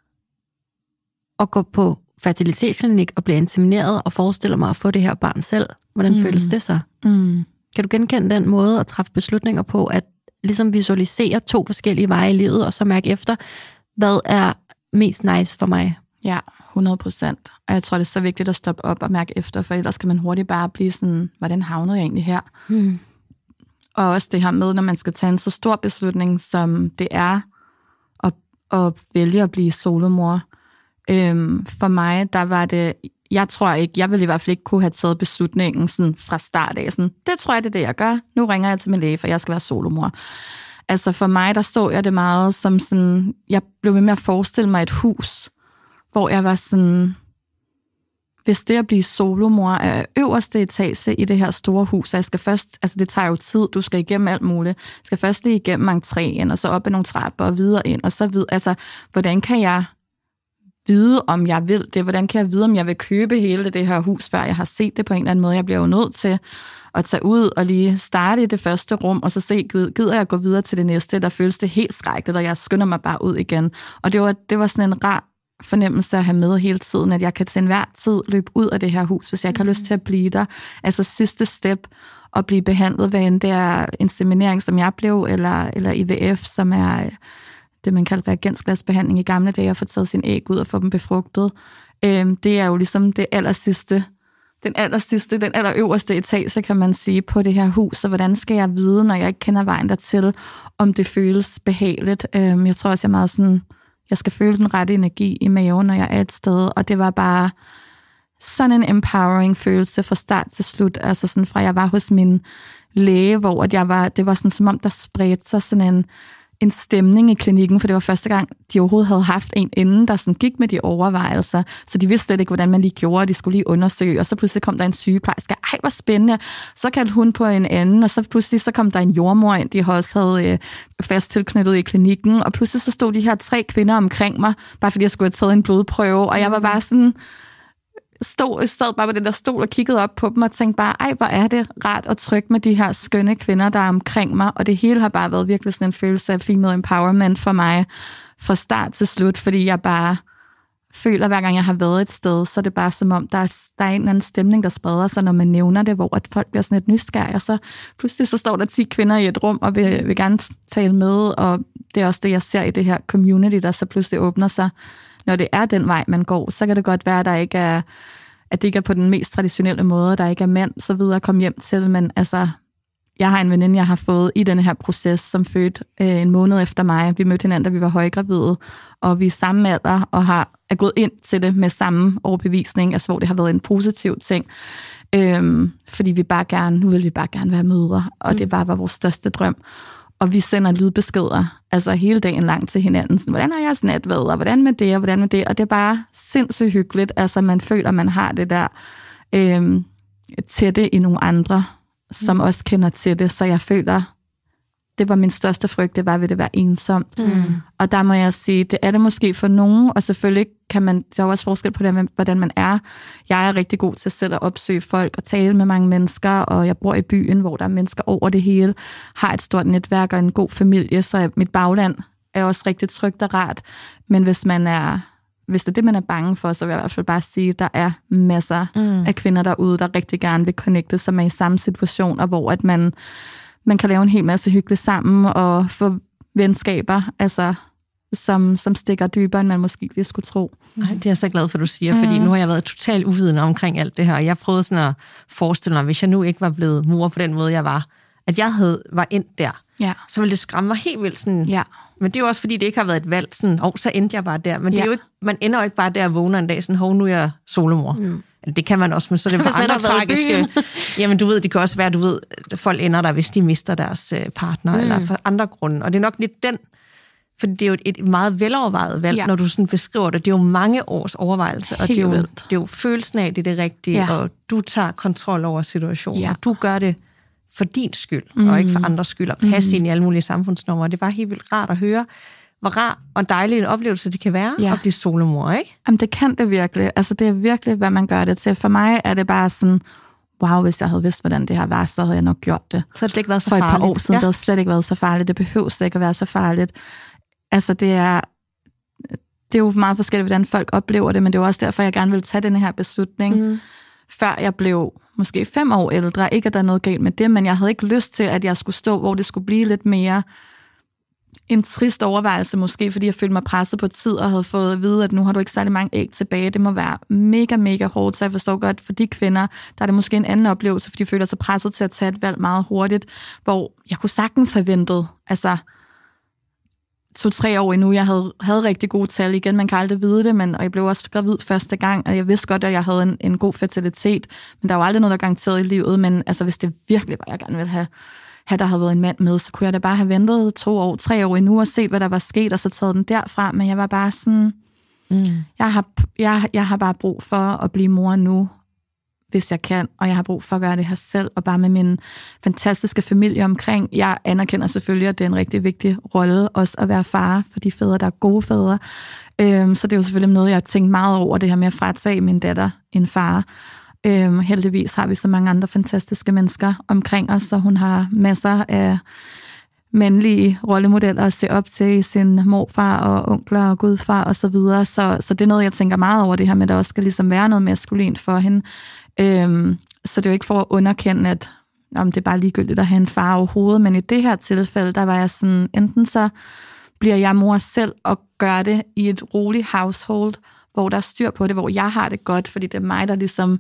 og går på fertilitetsklinik og bliver insemineret og forestiller mig at få det her barn selv, hvordan mm. føles det så? Mm. Kan du genkende den måde at træffe beslutninger på, at ligesom visualisere to forskellige veje i livet og så mærke efter, hvad er mest nice for mig? Ja, hundrede procent. Og jeg tror, det er så vigtigt at stoppe op og mærke efter, for ellers kan man hurtigt bare blive sådan, hvordan havnede jeg egentlig her? Mm. Og også det her med, når man skal tage en så stor beslutning, som det er at, at vælge at blive solomor. Øhm, for mig, der var det, jeg tror ikke, jeg ville i hvert fald ikke kunne have taget beslutningen sådan fra start af. Sådan, det tror jeg, det er det, jeg gør. Nu ringer jeg til min læge, for jeg skal være solomor. Altså for mig, der så jeg det meget som sådan, jeg blev ved med at forestille mig et hus, hvor jeg var sådan, hvis det at blive solomor er øverste etage i det her store hus, og jeg skal først, altså det tager jo tid, du skal igennem alt muligt, jeg skal først lige igennem entréen, og så op ad nogle trapper og videre ind, og så videre, altså hvordan kan jeg vide, om jeg vil det, hvordan kan jeg vide, om jeg vil købe hele det her hus, før jeg har set det på en eller anden måde, jeg bliver jo nødt til at tage ud og lige starte i det første rum, og så se, gider jeg gå videre til det næste, der føles det helt skrækkeligt, og jeg skynder mig bare ud igen, og det var, det var sådan en rar fornemmelse at have med hele tiden, at jeg kan til enhver tid løbe ud af det her hus, hvis jeg ikke har lyst til at blive der. Altså sidste step, at blive behandlet, hvad end det er inseminering, som jeg blev, eller, eller I V F, som er det, man kalder reagensglasbehandling i gamle dage, at få taget sin æg ud og få dem befrugtet. Øhm, det er jo ligesom det aller sidste den aller sidste, den aller øverste etage, kan man sige, på det her hus, og hvordan skal jeg vide, når jeg ikke kender vejen dertil, om det føles behageligt. Øhm, jeg tror også, jeg er meget sådan, jeg skal føle den rette energi i maven, når jeg er et sted, og det var bare sådan en empowering følelse fra start til slut, altså sådan fra jeg var hos min læge, hvor at jeg var, det var sådan som om, der spredte sig sådan en en stemning i klinikken, for det var første gang, de overhovedet havde haft en inden, der sådan gik med de overvejelser, så de vidste slet ikke, hvordan man lige gjorde, de skulle lige undersøge, og så pludselig kom der en sygeplejerske, ej, hvor spændende, så kaldte hun på en anden, og så pludselig så kom der en jordmor ind, de også havde øh, fast tilknyttet i klinikken, og pludselig så stod de her tre kvinder omkring mig, bare fordi jeg skulle have taget en blodprøve, og jeg var bare sådan, stod, stod bare på den der stol og kiggede op på dem og tænkte bare, ej, hvor er det rart og trygt med de her skønne kvinder, der er omkring mig, og det hele har bare været virkelig sådan en følelse af female empowerment for mig fra start til slut, fordi jeg bare føler, hver gang jeg har været et sted, så er det bare som om, der er, der er en eller anden stemning, der spreder sig, når man nævner det, hvor at folk bliver sådan et nysgerrige, og så pludselig så står der ti kvinder i et rum, og vil, vil gerne tale med, og det er også det, jeg ser i det her community, der så pludselig åbner sig. Når det er den vej, man går, så kan det godt være, at, der ikke er, at det ikke er på den mest traditionelle måde, der ikke er mænd, så videre at komme hjem til, men altså, jeg har en veninde, jeg har fået i denne her proces, som fødte øh, en måned efter mig. Vi mødte hinanden, da vi var højgravide, og vi er samme alder, og har er gået ind til det med samme overbevisning, altså hvor det har været en positiv ting. Øhm, fordi vi bare gerne, nu vil vi bare gerne være mødre, og mm. det bare var vores største drøm. Og vi sender lydbeskeder, altså hele dagen lang til hinanden. Sådan, hvordan har jeg snat været, og hvordan med det, og hvordan med det. Og det er bare sindssygt hyggeligt. Altså man føler, man har det der øhm, tætte i nogle andre, som mm. også kender til det. Så jeg føler, det var min største frygt, det var ved det være ensomt. Mm. Og der må jeg sige, det er det måske for nogen, og selvfølgelig kan man, der er også forskel på det, hvordan man er. Jeg er rigtig god til selv at opsøge folk og tale med mange mennesker, og jeg bor i byen, hvor der er mennesker over det hele, har et stort netværk og en god familie, så mit bagland er også rigtig trygt og rart. Men hvis man er, hvis det er det, man er bange for, så vil jeg i hvert fald bare sige, at der er masser mm. af kvinder derude, der rigtig gerne vil connecte sig med i samme situation, og hvor at man Man kan lave en hel masse hyggeligt sammen og få venskaber, altså, som, som stikker dybere, end man måske lige skulle tro. Ej, det er jeg så glad for, du siger, fordi mm. nu har jeg været totalt uvidende omkring alt det her. Jeg prøvede sådan at forestille mig, hvis jeg nu ikke var blevet mor på den måde, jeg var, at jeg havde, var endt der, ja. Så ville det skræmme mig helt vildt. Sådan. Ja. Men det er jo også, fordi det ikke har været et valg. Sådan, oh, så endte jeg bare der. Men det ja. er jo ikke, man ender jo ikke bare der og vågner en dag, sådan, hov, nu er jeg solomor. Mm. Det kan man også, men så er det for andre tragiske. Jamen, du ved, det kan også være, du ved, folk ender der, hvis de mister deres partner, mm. eller for andre grunde. Og det er nok lidt den, for det er jo et meget velovervejet valg, ja. Når du sådan beskriver det. Det er jo mange års overvejelse, og det er, jo, det er jo følelsen af, det er det rigtige, ja. Og du tager kontrol over situationen. Ja. Du gør det for din skyld, mm. og ikke for andres skyld, og passe mm. ind i alle mulige samfundsnormer. Det var helt vildt rart at høre, hvor rar og dejlig en oplevelse det kan være, ja. At blive solomor, ikke? Jamen, det kan det virkelig. Altså, det er virkelig, hvad man gør det til. For mig er det bare sådan, wow, hvis jeg havde vidst, hvordan det her var, så havde jeg nok gjort det. Så har det slet ikke været så For farligt. For et par år siden, ja. Det havde slet ikke været så farligt. Det behøver slet ikke at være så farligt. Altså, det er, det er jo meget forskelligt, hvordan folk oplever det, men det er jo også derfor, jeg gerne vil tage den her beslutning, mm. før jeg blev måske fem år ældre. Ikke, at der er noget galt med det, men jeg havde ikke lyst til, at jeg skulle stå, hvor det skulle blive lidt mere en trist overvejelse måske, fordi jeg følte mig presset på tid og havde fået at vide, at nu har du ikke særlig mange æg tilbage. Det må være mega, mega hårdt, så jeg forstår godt, for de kvinder, der er det måske en anden oplevelse, fordi de føler sig presset til at tage et valg meget hurtigt, hvor jeg kunne sagtens have ventet, altså to-tre år endnu. Jeg havde, havde rigtig gode tal. Igen, man kan aldrig vide det, men, og jeg blev også gravid første gang, og jeg vidste godt, at jeg havde en, en god fertilitet, men der var aldrig noget, der garanteret i livet, men altså, hvis det virkelig var, jeg gerne ville have havde der havde været en mand med, så kunne jeg da bare have ventet to år, tre år endnu og set, hvad der var sket, og så taget den derfra. Men jeg var bare sådan, mm. jeg, har, jeg, jeg har bare brug for at blive mor nu, hvis jeg kan, og jeg har brug for at gøre det her selv, og bare med min fantastiske familie omkring. Jeg anerkender selvfølgelig, at det er en rigtig vigtig rolle, også at være far for de fædre, der er gode fædre. Øhm, så det er jo selvfølgelig noget, jeg har tænkt meget over, det her med at fratage min datter en far. Øhm, heldigvis har vi så mange andre fantastiske mennesker omkring os, og hun har masser af mandlige rollemodeller at se op til i sin morfar og onkler og gudfar og så videre. Så, så det er noget, jeg tænker meget over, det her med, at der også skal ligesom være noget maskulint for hende. Øhm, så det er jo ikke for at underkende, at om det er bare ligegyldigt at have en far overhovedet, men i det her tilfælde, der var jeg sådan, enten så bliver jeg mor selv og gør det i et roligt household, hvor der er styr på det, hvor jeg har det godt, fordi det er mig, der ligesom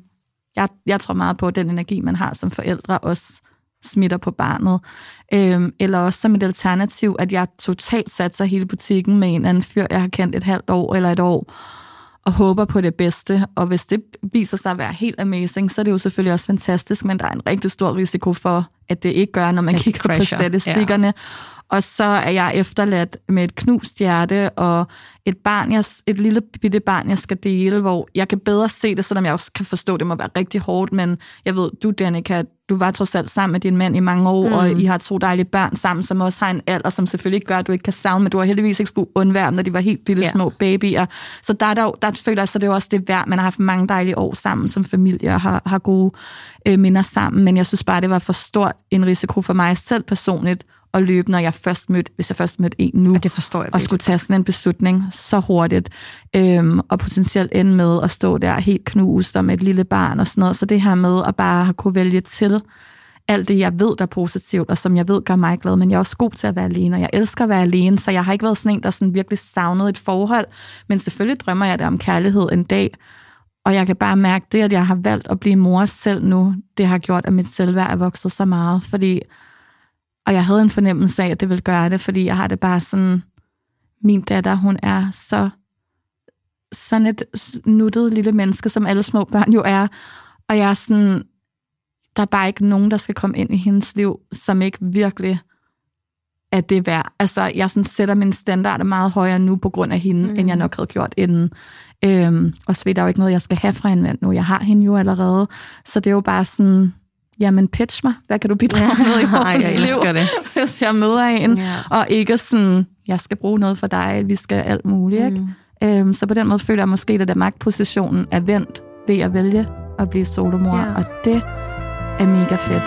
jeg, jeg tror meget på, at den energi, man har som forældre, også smitter på barnet. Øhm, eller også som et alternativ, at jeg totalt satser hele butikken med en anden fyr, jeg har kendt et halvt år eller et år, og håber på det bedste. Og hvis det viser sig at være helt amazing, så er det jo selvfølgelig også fantastisk, men der er en rigtig stor risiko for, at det ikke gør, når man kigger crasher. På statistikkerne. Ja. Og så er jeg efterladt med et knust hjerte, og et barn, jeg, et lille bitte barn, jeg skal dele, hvor jeg kan bedre se det, selvom jeg også kan forstå, at det må være rigtig hårdt, men jeg ved, du, Danica, du var trods alt sammen med din mand i mange år, mm. og I har to dejlige børn sammen, som også har en alder, som selvfølgelig ikke gør, at du ikke kan savne, men du har heldigvis ikke skulle undvære, når de var helt bitte små yeah. babyer. Så der, der, der føler jeg, så det er også det værd. Man har haft mange dejlige år sammen som familie, og har, har gode øh, minder sammen, men jeg synes bare, det var for stor en risiko for mig selv personligt, og løbe, når jeg først mødte, hvis jeg først mødte en nu, ja, det forstår jeg og skulle tage sådan en beslutning så hurtigt, øhm, og potentielt ende med at stå der helt knust og med et lille barn og sådan noget. Så det her med at bare have kunne vælge til alt det, jeg ved, der er positivt, og som jeg ved gør mig glad, men jeg er også god til at være alene, og jeg elsker at være alene, så jeg har ikke været sådan en, der sådan virkelig savnede et forhold, men selvfølgelig drømmer jeg det om kærlighed en dag, og jeg kan bare mærke det, at jeg har valgt at blive mor selv nu, det har gjort, at mit selvværd er vokset så meget, fordi og jeg havde en fornemmelse af, at det ville gøre det, fordi jeg har det bare sådan, min datter, hun er så sådan et nuttet lille menneske, som alle små børn jo er. Og jeg er sådan, der er bare ikke nogen, der skal komme ind i hendes liv, som ikke virkelig er det værd. Altså, jeg sådan sætter min standarder meget højere nu, på grund af hende, mm. end jeg nok havde gjort inden. Øhm, og så ved der jo ikke noget, jeg skal have fra en mand nu. Jeg har hende jo allerede. Så det er jo bare sådan, jamen pitch mig, hvad kan du bidrage med i vores liv, det. Hvis jeg møder en, ja. Og ikke sådan, jeg skal bruge noget for dig, vi skal alt muligt, ikke? Mm. Øhm, så på den måde føler jeg måske, at magtpositionen er vendt ved at vælge at blive solomor, ja. Og det er mega fedt.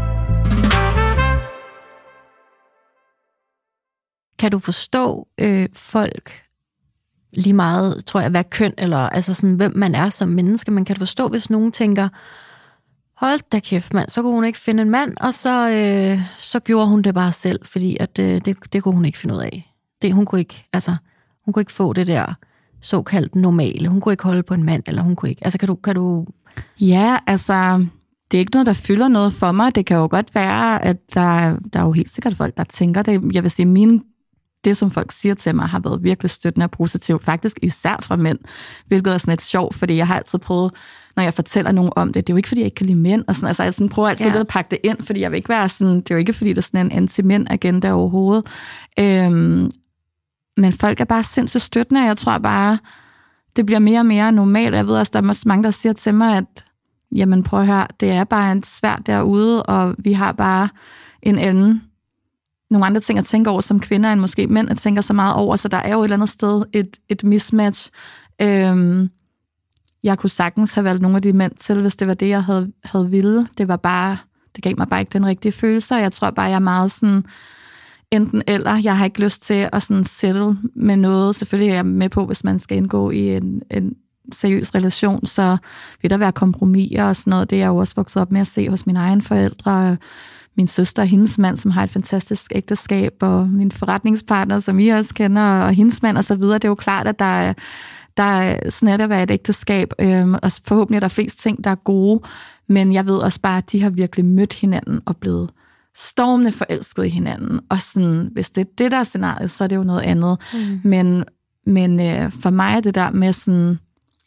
Kan du forstå øh, folk lige meget, tror jeg, hvad køn, eller altså sådan, hvem man er som menneske, men kan du forstå, hvis nogen tænker, hold da kæft, mand, så kunne hun ikke finde en mand, og så, øh, så gjorde hun det bare selv, fordi at, øh, det, det kunne hun ikke finde ud af. Det, hun, kunne ikke, altså, hun kunne ikke få det der såkaldt normale. Hun kunne ikke holde på en mand, eller hun kunne ikke. Altså, kan du... Kan du... Ja, altså, det er ikke noget, der fylder noget for mig. Det kan jo godt være, at der, der er jo helt sikkert folk, der tænker det. Jeg vil sige, mine det, som folk siger til mig, har været virkelig støttende og positivt, faktisk især fra mænd, hvilket er sådan lidt sjovt, fordi jeg har altid prøvet, når jeg fortæller nogen om det, det er jo ikke, fordi jeg ikke kan lide mænd, og sådan, altså jeg sådan prøver altid ja. lidt at pakke det ind, fordi jeg vil ikke være sådan, det er jo ikke, fordi der er sådan en anti-mænd-agenda overhovedet, øhm, men folk er bare sindssygt støttende, og jeg tror bare, det bliver mere og mere normalt. Jeg ved også, der er mange, der siger til mig, at jamen prøv at høre, det er bare en svært derude, og vi har bare en anden nogle andre ting at tænke over som kvinder, end måske mænd at tænker så meget over, så der er jo et eller andet sted et, et mismatch. Øhm, jeg kunne sagtens have valgt nogle af de mænd til, hvis det var det, jeg havde, havde ville. Det var bare, det gav mig bare ikke den rigtige følelse, jeg tror bare, jeg er meget sådan, enten eller, jeg har ikke lyst til at sådan settle med noget. Selvfølgelig er jeg med på, hvis man skal indgå i en, en seriøs relation, så vil der være kompromiser og sådan noget. Det er jeg jo også vokset op med at se hos mine egne forældre, min søster og hendes mand, som har et fantastisk ægteskab, og min forretningspartner, som I også kender, og hendes mand og så videre. Det er jo klart, at der er, der er sådan er det at være et ægteskab, øhm, og forhåbentlig er der flest ting, der er gode, men jeg ved også bare, at de har virkelig mødt hinanden og blevet stormende forelsket i hinanden, og sådan, hvis det er det, der er scenariet, så er det jo noget andet. Mm. Men, men øh, for mig er det der med sådan,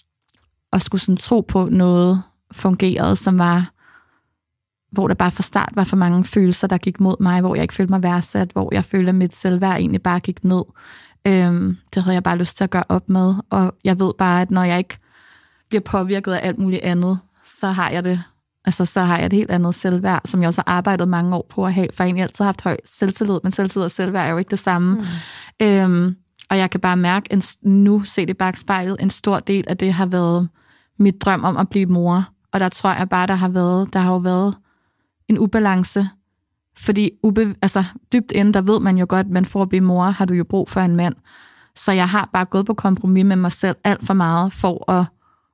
at skulle sådan tro på noget fungerede, som var hvor der bare fra start var for mange følelser, der gik mod mig, hvor jeg ikke følte mig værdsat, hvor jeg følte, at mit selvværd egentlig bare gik ned. Øhm, det havde jeg bare lyst til at gøre op med, og jeg ved bare, at når jeg ikke bliver påvirket af alt muligt andet, så har jeg det, altså så har jeg et helt andet selvværd, som jeg også har arbejdet mange år på at have, for jeg har altid haft høj selvtillid, men selvtillid og selvværd er jo ikke det samme. Mm. Øhm, og jeg kan bare mærke, en, nu se det bagspejlet, en stor del af det har været mit drøm om at blive mor, og der tror jeg bare, der har været, der har jo været en ubalance, fordi ube, altså, dybt inde, der ved man jo godt, men for at blive mor, har du jo brug for en mand. Så jeg har bare gået på kompromis med mig selv alt for meget, for at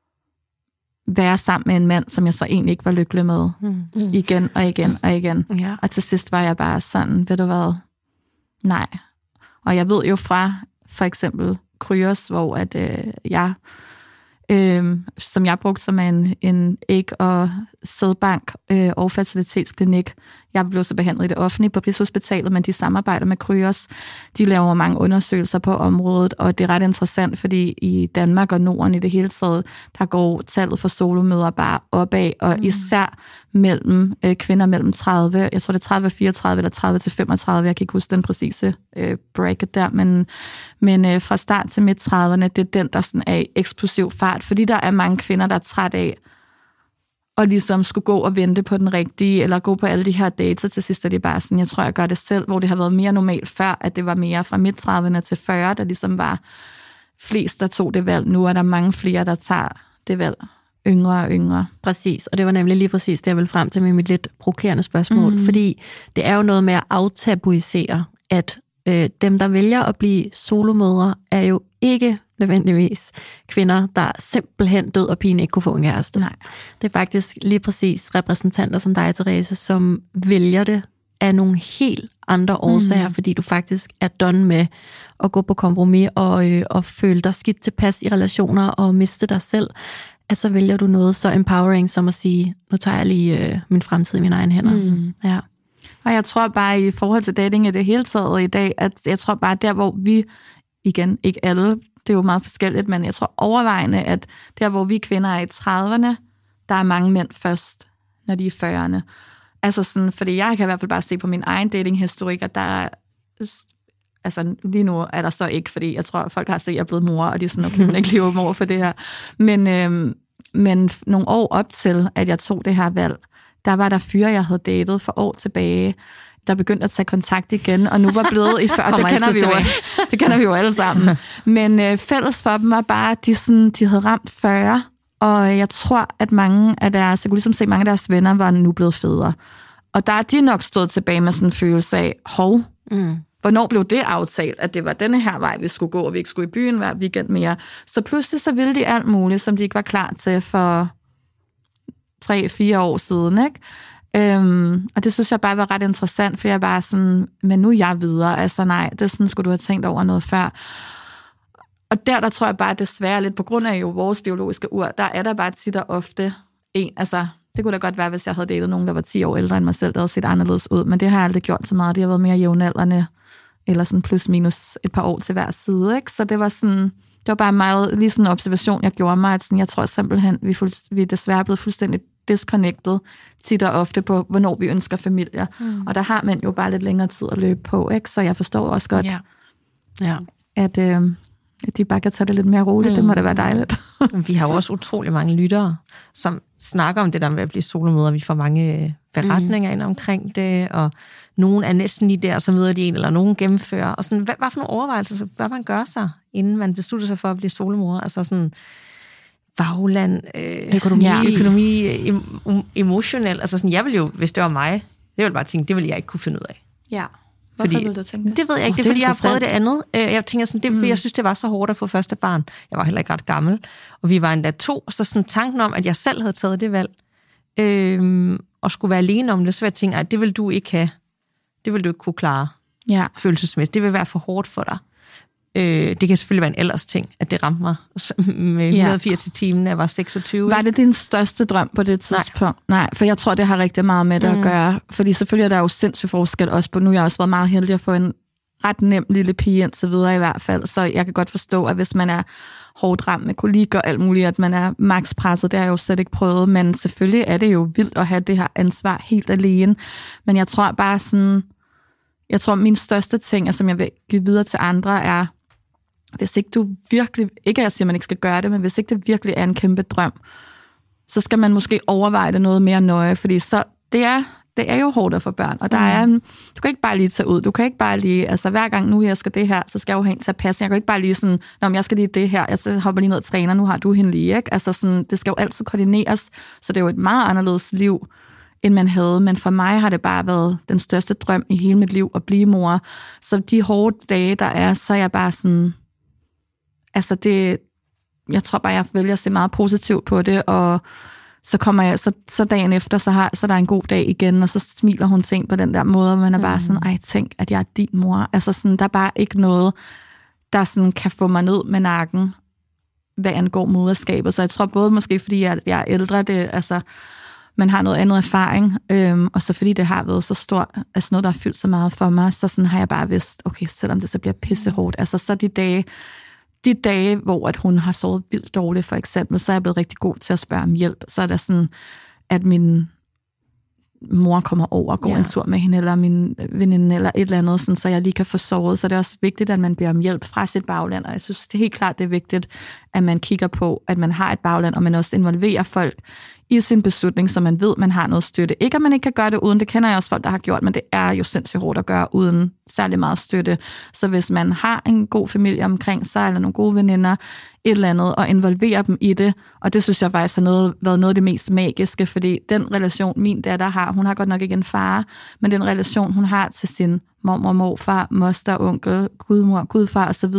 være sammen med en mand, som jeg så egentlig ikke var lykkelig med. Mm. Igen og igen og igen. Ja. Og til sidst var jeg bare sådan, ved du hvad? Nej. Og jeg ved jo fra, for eksempel Kryos, hvor at, øh, jeg øh, som jeg brugte som en, en æg- og sædbank øh, og fertilitetsklinik. Jeg blev så behandlet i det offentlige på Rigshospitalet, men de samarbejder med Kryos. De laver mange undersøgelser på området, og det er ret interessant, fordi i Danmark og Norden i det hele taget, der går tallet for solomødre bare opad, og mm. især mellem øh, kvinder mellem tredive, jeg tror det er tredive til fireogtredive eller tredive til femogtredive, jeg kan ikke huske den præcise øh, bracket der, men, men øh, fra start til midt trediverne, det er den, der sådan er i eksplosiv fart, fordi der er mange kvinder, der er træt af og ligesom skulle gå og vente på den rigtige, eller gå på alle de her data, til sidst er det bare sådan, jeg tror, jeg gør det selv, hvor det har været mere normalt før, at det var mere fra midt trediverne til fyrre, der ligesom var flest, der tog det valg. Nu er der mange flere, der tager det valg yngre og yngre. Præcis, og det var nemlig lige præcis det, jeg ville frem til med mit lidt provokerende spørgsmål, mm. fordi det er jo noget med at aftabuisere, at øh, dem, der vælger at blive solomødre, er jo ikke nødvendigvis kvinder, der simpelthen død og pine ikke kunne få en kæreste. Nej. Det er faktisk lige præcis repræsentanter som dig, Therese, som vælger det af nogle helt andre årsager, mm. fordi du faktisk er done med at gå på kompromis og, øh, og føle dig skidt tilpas i relationer og miste dig selv, at så vælger du noget så empowering som at sige, nu tager jeg lige øh, min fremtid i mine egne hænder. Mm. Ja. Og jeg tror bare i forhold til dating i det hele taget i dag, at jeg tror bare der, hvor vi, igen, ikke alle, det er jo meget forskelligt, men jeg tror overvejende, at der, hvor vi kvinder er i trediverne, der er mange mænd først, når de er fyrrerne. Altså sådan, fordi jeg kan i hvert fald bare se på min egen datinghistorik, at der er, altså lige nu er der så ikke, fordi jeg tror, at folk har set, at jeg er blevet mor, og de er sådan, okay, hun er ikke lige åben over for det her. Men, øhm, men nogle år op til, at jeg tog det her valg, der var der fyre, jeg havde datet for år tilbage, der begyndte at tage kontakt igen, og nu var blevet i fyrre. Det kender vi jo, det kender vi jo alle sammen. Men øh, fælles for dem var bare, at de, sådan, de havde ramt fyrre, og jeg tror, at mange af deres, jeg kunne ligesom se, mange af deres venner var nu blevet fædre. Og der er de nok stået tilbage med sådan en følelse af, hov, mm. hvornår blev det aftalt, at det var denne her vej, vi skulle gå, og vi ikke skulle i byen hver weekend mere. Så pludselig så ville de alt muligt, som de ikke var klar til for tre, fire år siden, ikke? Øhm, og det synes jeg bare var ret interessant, for jeg var sådan, men nu er jeg videre, altså nej, det sådan skulle du have tænkt over noget før. Og der, der tror jeg bare, desværre lidt, på grund af jo vores biologiske ur, der er der bare tit og ofte en, altså det kunne da godt være, hvis jeg havde datet nogen, der var ti år ældre end mig selv, der havde set anderledes ud, men det har jeg aldrig gjort så meget, det har været mere jævnaldrende, eller sådan plus minus et par år til hver side, ikke? Så det var sådan, det var bare meget, lige sådan en observation, jeg gjorde mig, at sådan, jeg tror simpelthen, vi, fuld, vi er desværre blevet fuldstændig disconnected tit og ofte på, hvornår vi ønsker familier. Mm. Og der har man jo bare lidt længere tid at løbe på, ikke? Så jeg forstår også godt, ja. Ja. At, øh, at de bare kan tage det lidt mere roligt. Mm. Det må da være dejligt. Vi har jo også utrolig mange lyttere, som snakker om det der med at blive solomødre. Vi får mange beretninger mm. ind omkring det, og nogen er næsten lige der, så møder de en, eller nogen gennemfører. Og sådan, hvad, hvad for nogle overvejelser bør man gøre sig, inden man beslutter sig for at blive solomor? Altså sådan bagland, øh, økonomi, ja. økonomi em, emotionel. Altså sådan, jeg vil jo, hvis det var mig, det ville bare tænke, det ville jeg ikke kunne finde ud af. Ja. Hvorfor fordi, vil du tænke det? Det ved jeg ikke, oh, det er fordi, jeg har prøvet det andet. Jeg tænker sådan, det er fordi, mm. jeg synes, det var så hårdt at få første barn. Jeg var heller ikke ret gammel, og vi var endda to, så sådan tanken om, at jeg selv havde taget det valg, øh, og skulle være alene om det, så jeg tænkte, at det vil du ikke have. Det vil du ikke kunne klare ja. følelsesmæssigt. Det vil være for hårdt for dig. Øh, det kan selvfølgelig være en ellers ting, at det ramte mig med et hundrede og firs i timen, jeg var seksogtyve. Var det din største drøm på det tidspunkt? Nej, Nej for jeg tror, det har rigtig meget med det mm. at gøre. Fordi selvfølgelig er der jo sindssygt forskel også på, nu har jeg også været meget heldig at få en ret nem lille pige indtil videre i hvert fald, så jeg kan godt forstå, at hvis man er hårdt ramt med kolik og alt muligt, at man er max presset, det har jeg jo slet ikke prøvet, men selvfølgelig er det jo vildt at have det her ansvar helt alene. Men jeg tror bare sådan, jeg tror min største ting, som jeg vil give videre til andre, er, hvis ikke du virkelig, ikke at jeg siger, at man ikke skal gøre det, men hvis ikke det virkelig er en kæmpe drøm, så skal man måske overveje det noget mere nøje, fordi så, det er, det er jo hårdt at få børn, og der mm. er, du kan ikke bare lige tage ud, du kan ikke bare lige, altså hver gang nu jeg skal det her, så skal jeg jo have en til at passe, jeg kan ikke bare lige sådan, nå, men jeg skal lige det her, jeg hopper lige ned og træner, nu har du hende lige, ikke? Altså sådan, det skal jo altid koordineres, så det er jo et meget anderledes liv, end man havde, men for mig har det bare været den største drøm i hele mit liv, at blive mor, så de hårde dage, der er, så er jeg bare sådan, altså det, jeg tror bare, jeg vælger at se meget positivt på det, og så kommer jeg, så, så dagen efter, så, har, så er der en god dag igen, og så smiler hun ting på den der måde, og man er bare sådan, ej, tænk, at jeg er din mor. Altså sådan, der er bare ikke noget, der sådan kan få mig ned med nakken, hvad angår moderskabet. Så jeg tror både måske, fordi jeg, jeg er ældre, det, altså, man har noget andet erfaring, øhm, og så fordi det har været så stort, altså noget, der har fyldt så meget for mig, så sådan har jeg bare vidst, okay, selvom det så bliver pissehårdt, altså så de dage, de dage, hvor at hun har sovet vildt dårligt, for eksempel, så er jeg blevet rigtig god til at spørge om hjælp. Så er der sådan, at min mor kommer over og går ja. en tur med hende, eller min veninde, eller et eller andet, sådan, så jeg lige kan få sovet. Så det er også vigtigt, at man beder om hjælp fra sit bagland, og jeg synes det er helt klart, det er vigtigt, at man kigger på, at man har et bagland, og man også involverer folk i sin beslutning, så man ved, man har noget støtte. Ikke, at man ikke kan gøre det uden, det kender jeg også folk, der har gjort, men det er jo sindssygt hårdt at gøre uden særlig meget støtte. Så hvis man har en god familie omkring sig, eller nogle gode veninder, et eller andet, og involvere dem i det, og det synes jeg faktisk har noget, været noget af det mest magiske, fordi den relation, min datter har, hun har godt nok ikke en far, men den relation, hun har til sin mormor, morfar, moster, onkel, gudmor, gudfar osv.,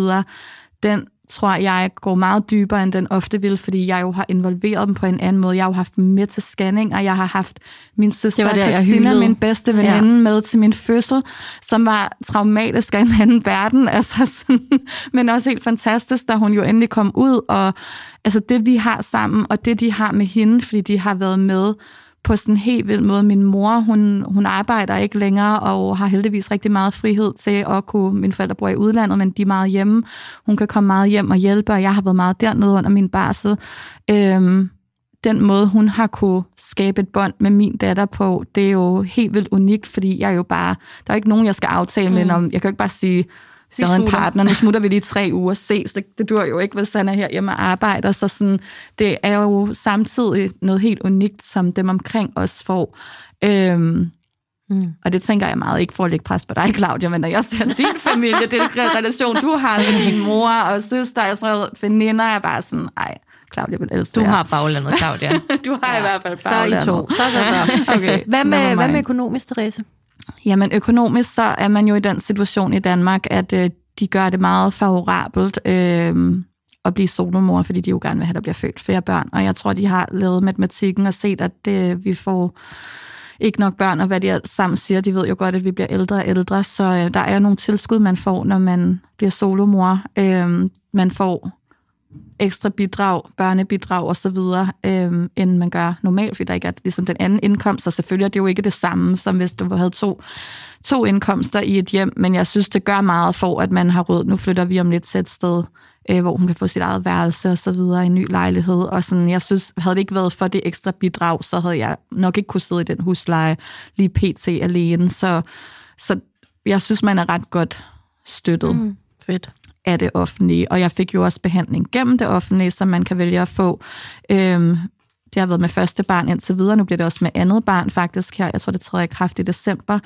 den tror jeg går meget dybere, end den ofte vil, fordi jeg jo har involveret dem på en anden måde. Jeg har jo haft dem med til scanning, og jeg har haft min søster der, Christina, min bedste veninde, ja. med til min fødsel, som var traumatisk af en anden verden, altså sådan, men også helt fantastisk, da hun jo endelig kom ud, og altså det vi har sammen, og det de har med hende, fordi de har været med på sådan en helt vild måde. Min mor, hun, hun arbejder ikke længere, og har heldigvis rigtig meget frihed til at kunne, mine forældre bor i udlandet, men de er meget hjemme. Hun kan komme meget hjem og hjælpe, og jeg har været meget dernede under min barsel. Øhm, den måde, hun har kunne skabe et bånd med min datter på, det er jo helt vildt unikt, fordi jeg er jo bare, der er ikke nogen, jeg skal aftale med, mm. om, jeg kan jo ikke bare sige, hvis jeg havde en partner, nu smutter vi lige tre uger ses. Det, det dur jo ikke, hvis han er her hjemme og arbejder. Så sådan, det er jo samtidig noget helt unikt, som dem omkring os får. Øhm, mm. Og det tænker jeg meget, ikke for at lægge pres på dig, Claudia, men når jeg ser din familie, det er den relation, du har med din mor og søster, og så veninder, er bare sådan, ej, Claudia vil elske Du har baglandet, Claudia. Du har ja. i hvert fald baglandet. Så I to. Så, så, så. Okay. Hvad med, hvad med økonomisk, Therese? Jamen økonomisk, så er man jo i den situation i Danmark, at øh, de gør det meget favorabelt øh, at blive solomor, fordi de jo gerne vil have, at der bliver født flere børn. Og jeg tror, de har lavet matematikken og set, at det, vi får ikke nok børn, og hvad de alt sammen siger. De ved jo godt, at vi bliver ældre og ældre, så øh, der er nogle tilskud, man får, når man bliver solomor. Øh, man får ekstra bidrag, børnebidrag og så videre, øh, end man gør normalt, fordi der ikke er ligesom den anden indkomst, så selvfølgelig er det jo ikke det samme, som hvis du havde to, to indkomster i et hjem, men jeg synes, det gør meget for, at man har råd. Nu flytter vi om lidt til et sted, øh, hvor hun kan få sit eget værelse og så videre, en ny lejlighed, og sådan, jeg synes, havde det ikke været for det ekstra bidrag, så havde jeg nok ikke kunne sidde i den husleje lige pt. Alene, så, så jeg synes, man er ret godt støttet. Mm, fedt. Af det offentlige, og jeg fik jo også behandling gennem det offentlige, som man kan vælge at få. Øhm, det har været med første barn indtil videre, nu bliver det også med andet barn faktisk her, jeg tror det træder i kraft i december,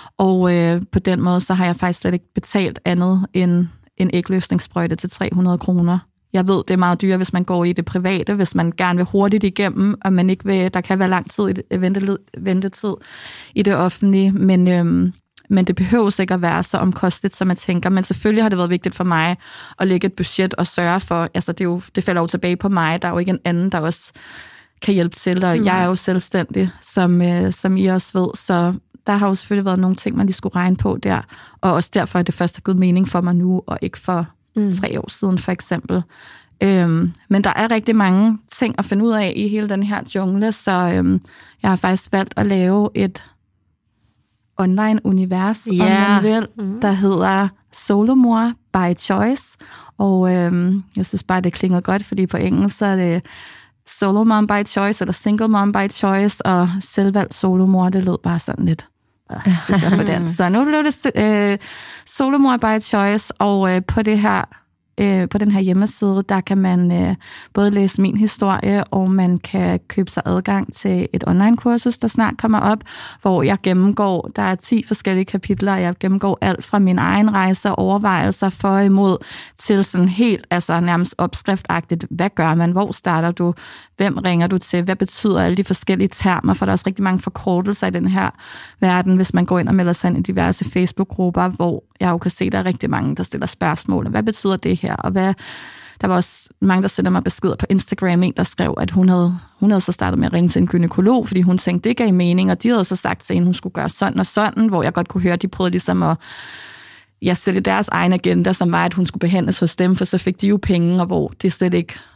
og øh, på den måde, så har jeg faktisk slet ikke betalt andet end en ægløsningssprøjte til tre hundrede kroner. Jeg ved, det er meget dyrt, hvis man går i det private, hvis man gerne vil hurtigt igennem, og man ikke vil, der kan være lang tid i det, ventetid i det offentlige, men øhm, Men det behøver ikke at være så omkostet, som man tænker. Men selvfølgelig har det været vigtigt for mig at lægge et budget og sørge for, altså det, er jo, det falder jo tilbage på mig, der er jo ikke en anden, der også kan hjælpe til, og mm. jeg er jo selvstændig, som, øh, som I også ved, så der har jo selvfølgelig været nogle ting, man lige skulle regne på der, og også derfor er det først har givet mening for mig nu, og ikke for mm. tre år siden for eksempel. Øhm, men der er rigtig mange ting at finde ud af i hele den her jungle, så øhm, jeg har faktisk valgt at lave et online-univers, yeah. om man vil, mm. der hedder Solomor by Choice. Og øhm, jeg synes bare, det klinger godt, fordi på engelsk så er det Solo Mom by Choice, eller Single Mom by Choice, og selvvalgt solomor, det lød bare sådan lidt, øh, synes jeg på den. Så nu blev det øh, Solomor by Choice, og øh, på det her på den her hjemmeside, der kan man øh, både læse min historie, og man kan købe sig adgang til et online-kursus, der snart kommer op, hvor jeg gennemgår, der er ti forskellige kapitler, jeg gennemgår alt fra min egen rejse og overvejelser for og imod, til sådan helt, altså nærmest opskriftagtigt, hvad gør man, hvor starter du, hvem ringer du til, hvad betyder alle de forskellige termer, for der er også rigtig mange forkortelser i den her verden, hvis man går ind og melder sig ind i diverse Facebook-grupper, hvor jeg jo kan se, der er rigtig mange, der stiller spørgsmål, hvad betyder det her, og hvad, der var også mange, der sender mig beskeder på Instagram, en der skrev, at hun havde, hun havde så startet med at ringe til en gynekolog, fordi hun tænkte, det gav mening, og de havde så sagt til hende, hun skulle gøre sådan og sådan, hvor jeg godt kunne høre, at de prøvede ligesom at ja, sætte deres egen agenda, som var, at hun skulle behandles hos dem, for så fik de jo penge, og hvor det slet ikke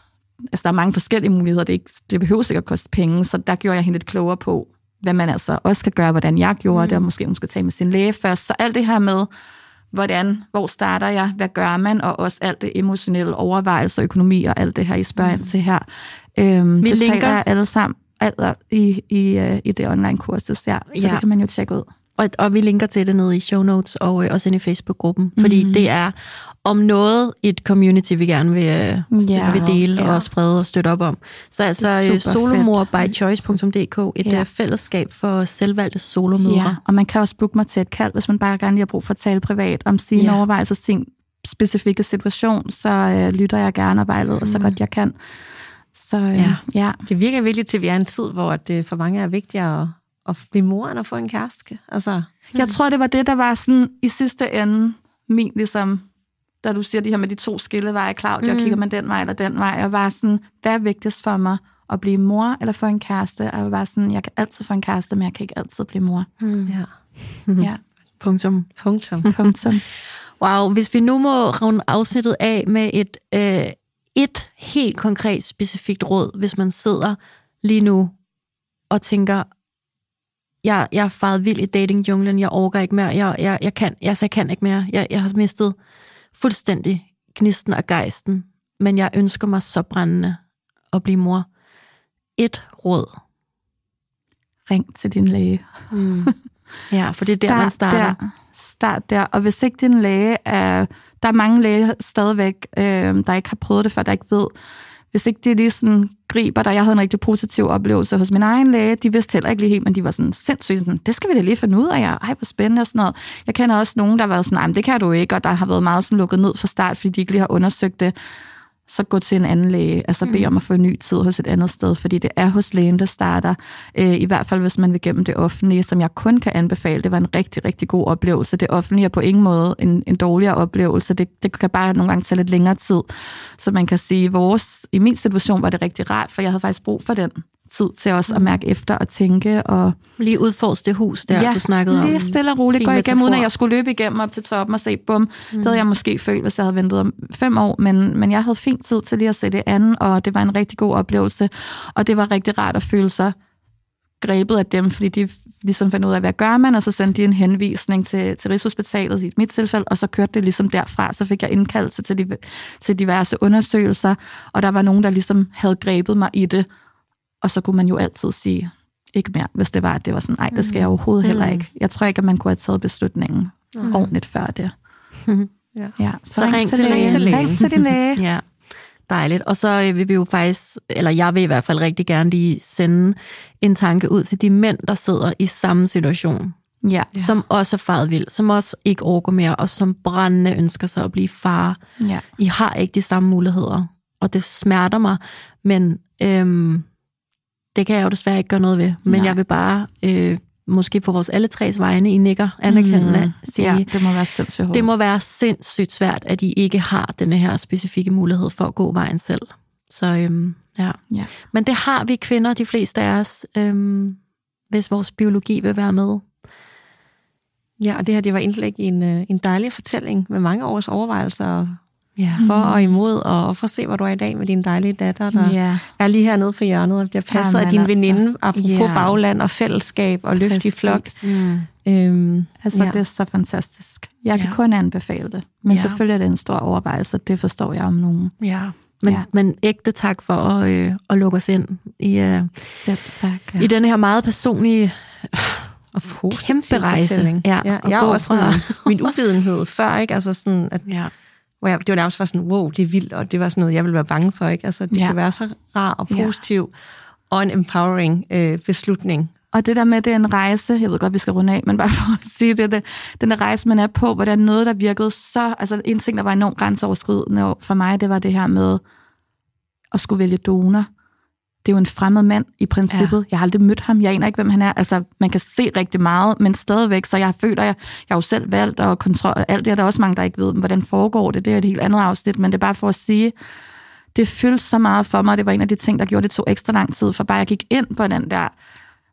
altså der er mange forskellige muligheder, det, ikke, det behøver sikkert at koste penge, så der gjorde jeg hende lidt klogere på, hvad man altså også skal gøre, hvordan jeg gjorde mm. det, og måske hun skal tage med sin læge først. Så alt det her med, hvordan, hvor starter jeg, hvad gør man, og også alt det emotionelle overvejelse, økonomi og alt det her, I spørger mm. ind til her. Øhm, Vi det linker taler jeg alle sammen alt i, i, i det online-kursus, ja. Så ja. Det kan man jo tjekke ud. Og, og vi linker til det nede i show notes og øh, også inde i Facebook-gruppen, fordi mm. det er om noget et community, vi gerne vil, øh, ja. vil dele ja. og sprede og støtte op om. Så altså solomor by choice punktum d k, et ja. fællesskab for selvvalgte solomødre. Ja, og man kan også booke mig til et kald, hvis man bare gerne lige har brug for at tale privat om sine ja. overvejelser, sin specifikke situation, så øh, lytter jeg gerne og vejleder mm. så godt jeg kan. Så øh, ja. ja. Det virker virkelig til, at vi er en tid, hvor det for mange er vigtigere at at blive mor end at få en kæreste. Altså, hmm. Jeg tror, det var det, der var sådan i sidste ende min, ligesom, da du siger det her med de to skilleveje, Claudia, mm. og kigger man den vej eller den vej, og var sådan, hvad er vigtigst for mig? At blive mor eller få en kæreste? Og jeg var sådan, jeg kan altid få en kæreste, men jeg kan ikke altid blive mor. Mm. Ja. ja. Punktum. Punktum. Punktum. Wow, hvis vi nu må runde afsnittet af med et, øh, et helt konkret, specifikt råd, hvis man sidder lige nu og tænker, Jeg, jeg er faret vild i dating-junglen, jeg orker ikke mere, jeg, jeg, jeg, kan, jeg, jeg kan ikke mere, jeg, jeg har mistet fuldstændig gnisten og gejsten, men jeg ønsker mig så brændende at blive mor. Et råd. Ring til din læge. Mm. Ja, for det er der, man starter. Der. Start der, og hvis ikke din læge er, der er mange læger stadigvæk, øh, der ikke har prøvet det før, der ikke ved, hvis ikke det lige sådan griber dig. Jeg havde en rigtig positiv oplevelse hos min egen læge. De vidste heller ikke lige helt, men de var sådan sindssygt sådan, det skal vi da lige finde ud af. Ej, hvor spændende og sådan noget. Jeg kender også nogen, der har været sådan, nej, men det kan du ikke, og der har været meget sådan lukket ned fra start, fordi de ikke lige har undersøgt det. Så gå til en anden læge, altså bed om at få en ny tid hos et andet sted, fordi det er hos lægen, der starter. Øh, I hvert fald, hvis man vil gennem det offentlige, som jeg kun kan anbefale. Det var en rigtig, rigtig god oplevelse. Det offentlige er på ingen måde en, en dårligere oplevelse. Det, det kan bare nogle gange tage lidt længere tid. Så man kan sige, vores, i min situation var det rigtig rart, for jeg havde faktisk brug for den tid til os mm. at mærke efter og tænke. Og lige udforske det hus, der ja, du snakkede om. Ja, lige stille og roligt. Gå igennem, uden at jeg skulle løbe igennem op til toppen og se, bum. Mm. Det havde jeg måske følt, hvis jeg havde ventet om fem år, men, men jeg havde fint tid til lige at se det andet, og det var en rigtig god oplevelse. Og det var rigtig rart at føle sig grebet af dem, fordi de ligesom fandt ud af, hvad gør man, og så sendte de en henvisning til, til Rigshospitalet i mit tilfælde, og så kørte det ligesom derfra. Så fik jeg indkaldelse til, de, til diverse undersøgelser, og der var nogen, der ligesom havde grebet mig i det. Og så kunne man jo altid sige, ikke mere, hvis det var, at det var sådan, nej, det skal jeg overhovedet heller ikke. Jeg tror ikke, at man kunne have taget beslutningen mm. ordentligt før det. Mm. Ja. Ja, så, så ring, ring til lægen. Til lægen. Ring til din læge. Ja, dejligt. Og så vil vi jo faktisk, eller jeg vil i hvert fald rigtig gerne lige sende en tanke ud til de mænd, der sidder i samme situation. Ja. Som også er faret vild, som også ikke orker mere, og som brændende ønsker sig at blive far. Ja. I har ikke de samme muligheder, og det smerter mig, men øhm, det kan jeg jo desværre ikke gøre noget ved. Men Nej. jeg vil bare, øh, måske på vores alle tres vegne, I nikker anerkendende, mm. sige, ja, det må være sindssygt hårdt. Det må være sindssygt svært, at I ikke har denne her specifikke mulighed for at gå vejen selv. Så øhm, ja. ja. Men det har vi kvinder, de fleste af os, øhm, hvis vores biologi vil være med. Ja, og det her, det var indlæg i en, en dejlig fortælling med mange års overvejelser ja. for og imod, og for at se, hvor du er i dag med din dejlige datter, der ja. er lige hernede for hjørnet, og bliver passet Jamen, af din altså. veninde, apropos ja. bagland og fællesskab og løft i flok. Mm. Øhm, altså, ja. det er så fantastisk. Jeg kan ja. kun anbefale det. Men ja. selvfølgelig er det en stor overvejelse, det forstår jeg om nogen. Ja. Men, ja. men ægte tak for at, øh, at lukke os ind i, øh, Selv tak. Ja. i den her meget personlige og kæmpe rejse. Ja, ja, jeg har også sådan, min uvidenhed før, ikke? Altså sådan, at, ja. hvor jeg, det var nærmest var sådan, wow, det er vildt, og det var sådan noget, jeg ville være bange for, ikke? Altså, det ja. kan være så rar og positiv, ja. og en empowering øh, beslutning. Og det der med, det er en rejse, jeg ved godt, vi skal runde af, men bare for at sige det, det den der rejse, man er på, hvor der er noget, der virkede så, altså en ting, der var enormt grænseoverskridende for mig, det var det her med at skulle vælge donor. Det er jo en fremmed mand i princippet. Ja. Jeg har aldrig mødt ham. Jeg aner ikke, hvem han er. Altså, man kan se rigtig meget, men stadigvæk, så jeg føler, jeg, jeg har jo selv valgt og kontrol. Alt det er der også mange, der ikke ved, hvordan foregår det. Det er et helt andet afsnit, men det er bare for at sige, det fyldte så meget for mig. Det var en af de ting, der gjorde det tog ekstra lang tid, for bare jeg gik ind på den der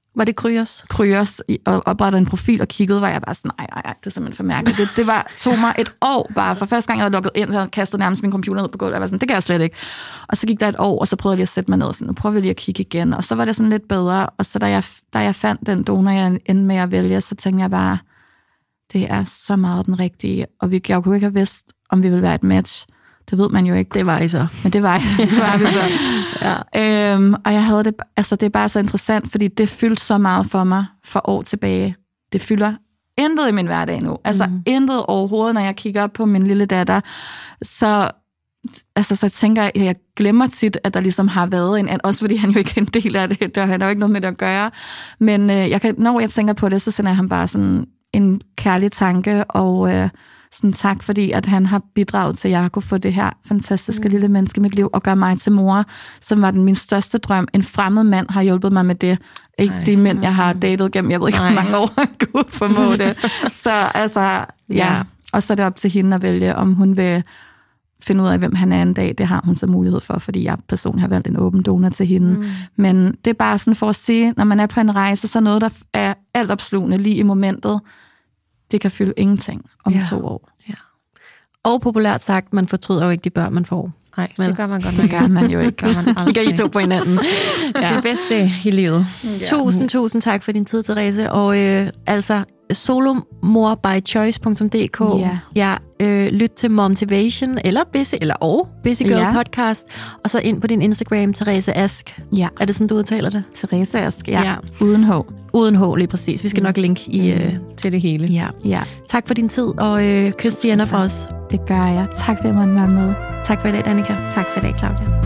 Var det Kryos? Kryos og oprettede en profil og kiggede, var jeg bare sådan, nej, nej, nej, det er simpelthen for mærkeligt. Det, det var, tog mig et år bare, for første gang jeg havde logget ind, så havde jeg kastet nærmest min computer ned på gulvet, jeg var sådan, det kan jeg slet ikke. Og så gik der et år, og så prøvede jeg lige at sætte mig ned, og sådan, nu prøver vi lige at kigge igen, og så var det sådan lidt bedre, og så da jeg, da jeg fandt den donor, jeg endte med at vælge, så tænkte jeg bare, det er så meget den rigtige, og vi, jeg kunne ikke have vidst, om vi ville være et match. Det ved man jo ikke. Det var I så. Men det var I så. Det var vi så. ja. øhm, og jeg havde det, altså det er bare så interessant, fordi det fyldte så meget for mig for år tilbage. Det fylder intet i min hverdag nu. Altså mm. intet overhovedet, når jeg kigger op på min lille datter. Så, altså, så tænker jeg, jeg glemmer tit, at der ligesom har været en, også fordi han jo ikke er en del af det. Der har jo ikke noget med det at gøre. Men øh, jeg kan, når jeg tænker på det, så sender jeg ham bare sådan en kærlig tanke, og øh, sådan tak, fordi at han har bidraget til, at jeg kunne få det her fantastiske mm. lille menneske i mit liv, og gøre mig til mor, som var den min største drøm. En fremmed mand har hjulpet mig med det. Ikke Ej, de mænd, jeg har datet gennem, jeg ved ikke, hvor mange år han kunne formå det. Så altså, ja. ja. Og så er det op til hende at vælge, om hun vil finde ud af, hvem han er en dag. Det har hun så mulighed for, fordi jeg personligt har valgt en åben donor til hende. Mm. Men det er bare sådan for at sige, når man er på en rejse, så noget, der er alt opslugende lige i momentet, det kan fylde ingenting om ja. to år. Ja. Og populært sagt, man fortryder jo ikke de børn, man får. Nej, det gør man godt nok. Det gør man jo ikke. Kigger I to på hinanden. Ja. Det bedste i livet. Ja. Tusind, tusind tak for din tid, Therese. Og øh, altså, solomorbychoice punktum d k. Ja. Ja, øh, lyt til Momtivation, eller Busy, eller og Busy Girl ja. podcast. Og så ind på din Instagram, Therese Ask. Ja. Er det sådan, du udtaler det? Therese Ask, ja. ja. Uden H. Uden H, lige præcis. Vi skal nok linke i, øh, til det hele. Ja. ja. Tak for din tid, og øh, kys Sienna fra os. Det gør jeg. Tak for, at jeg måtte være med. Tak for i dag, Danika. Tak for i dag, Claudia.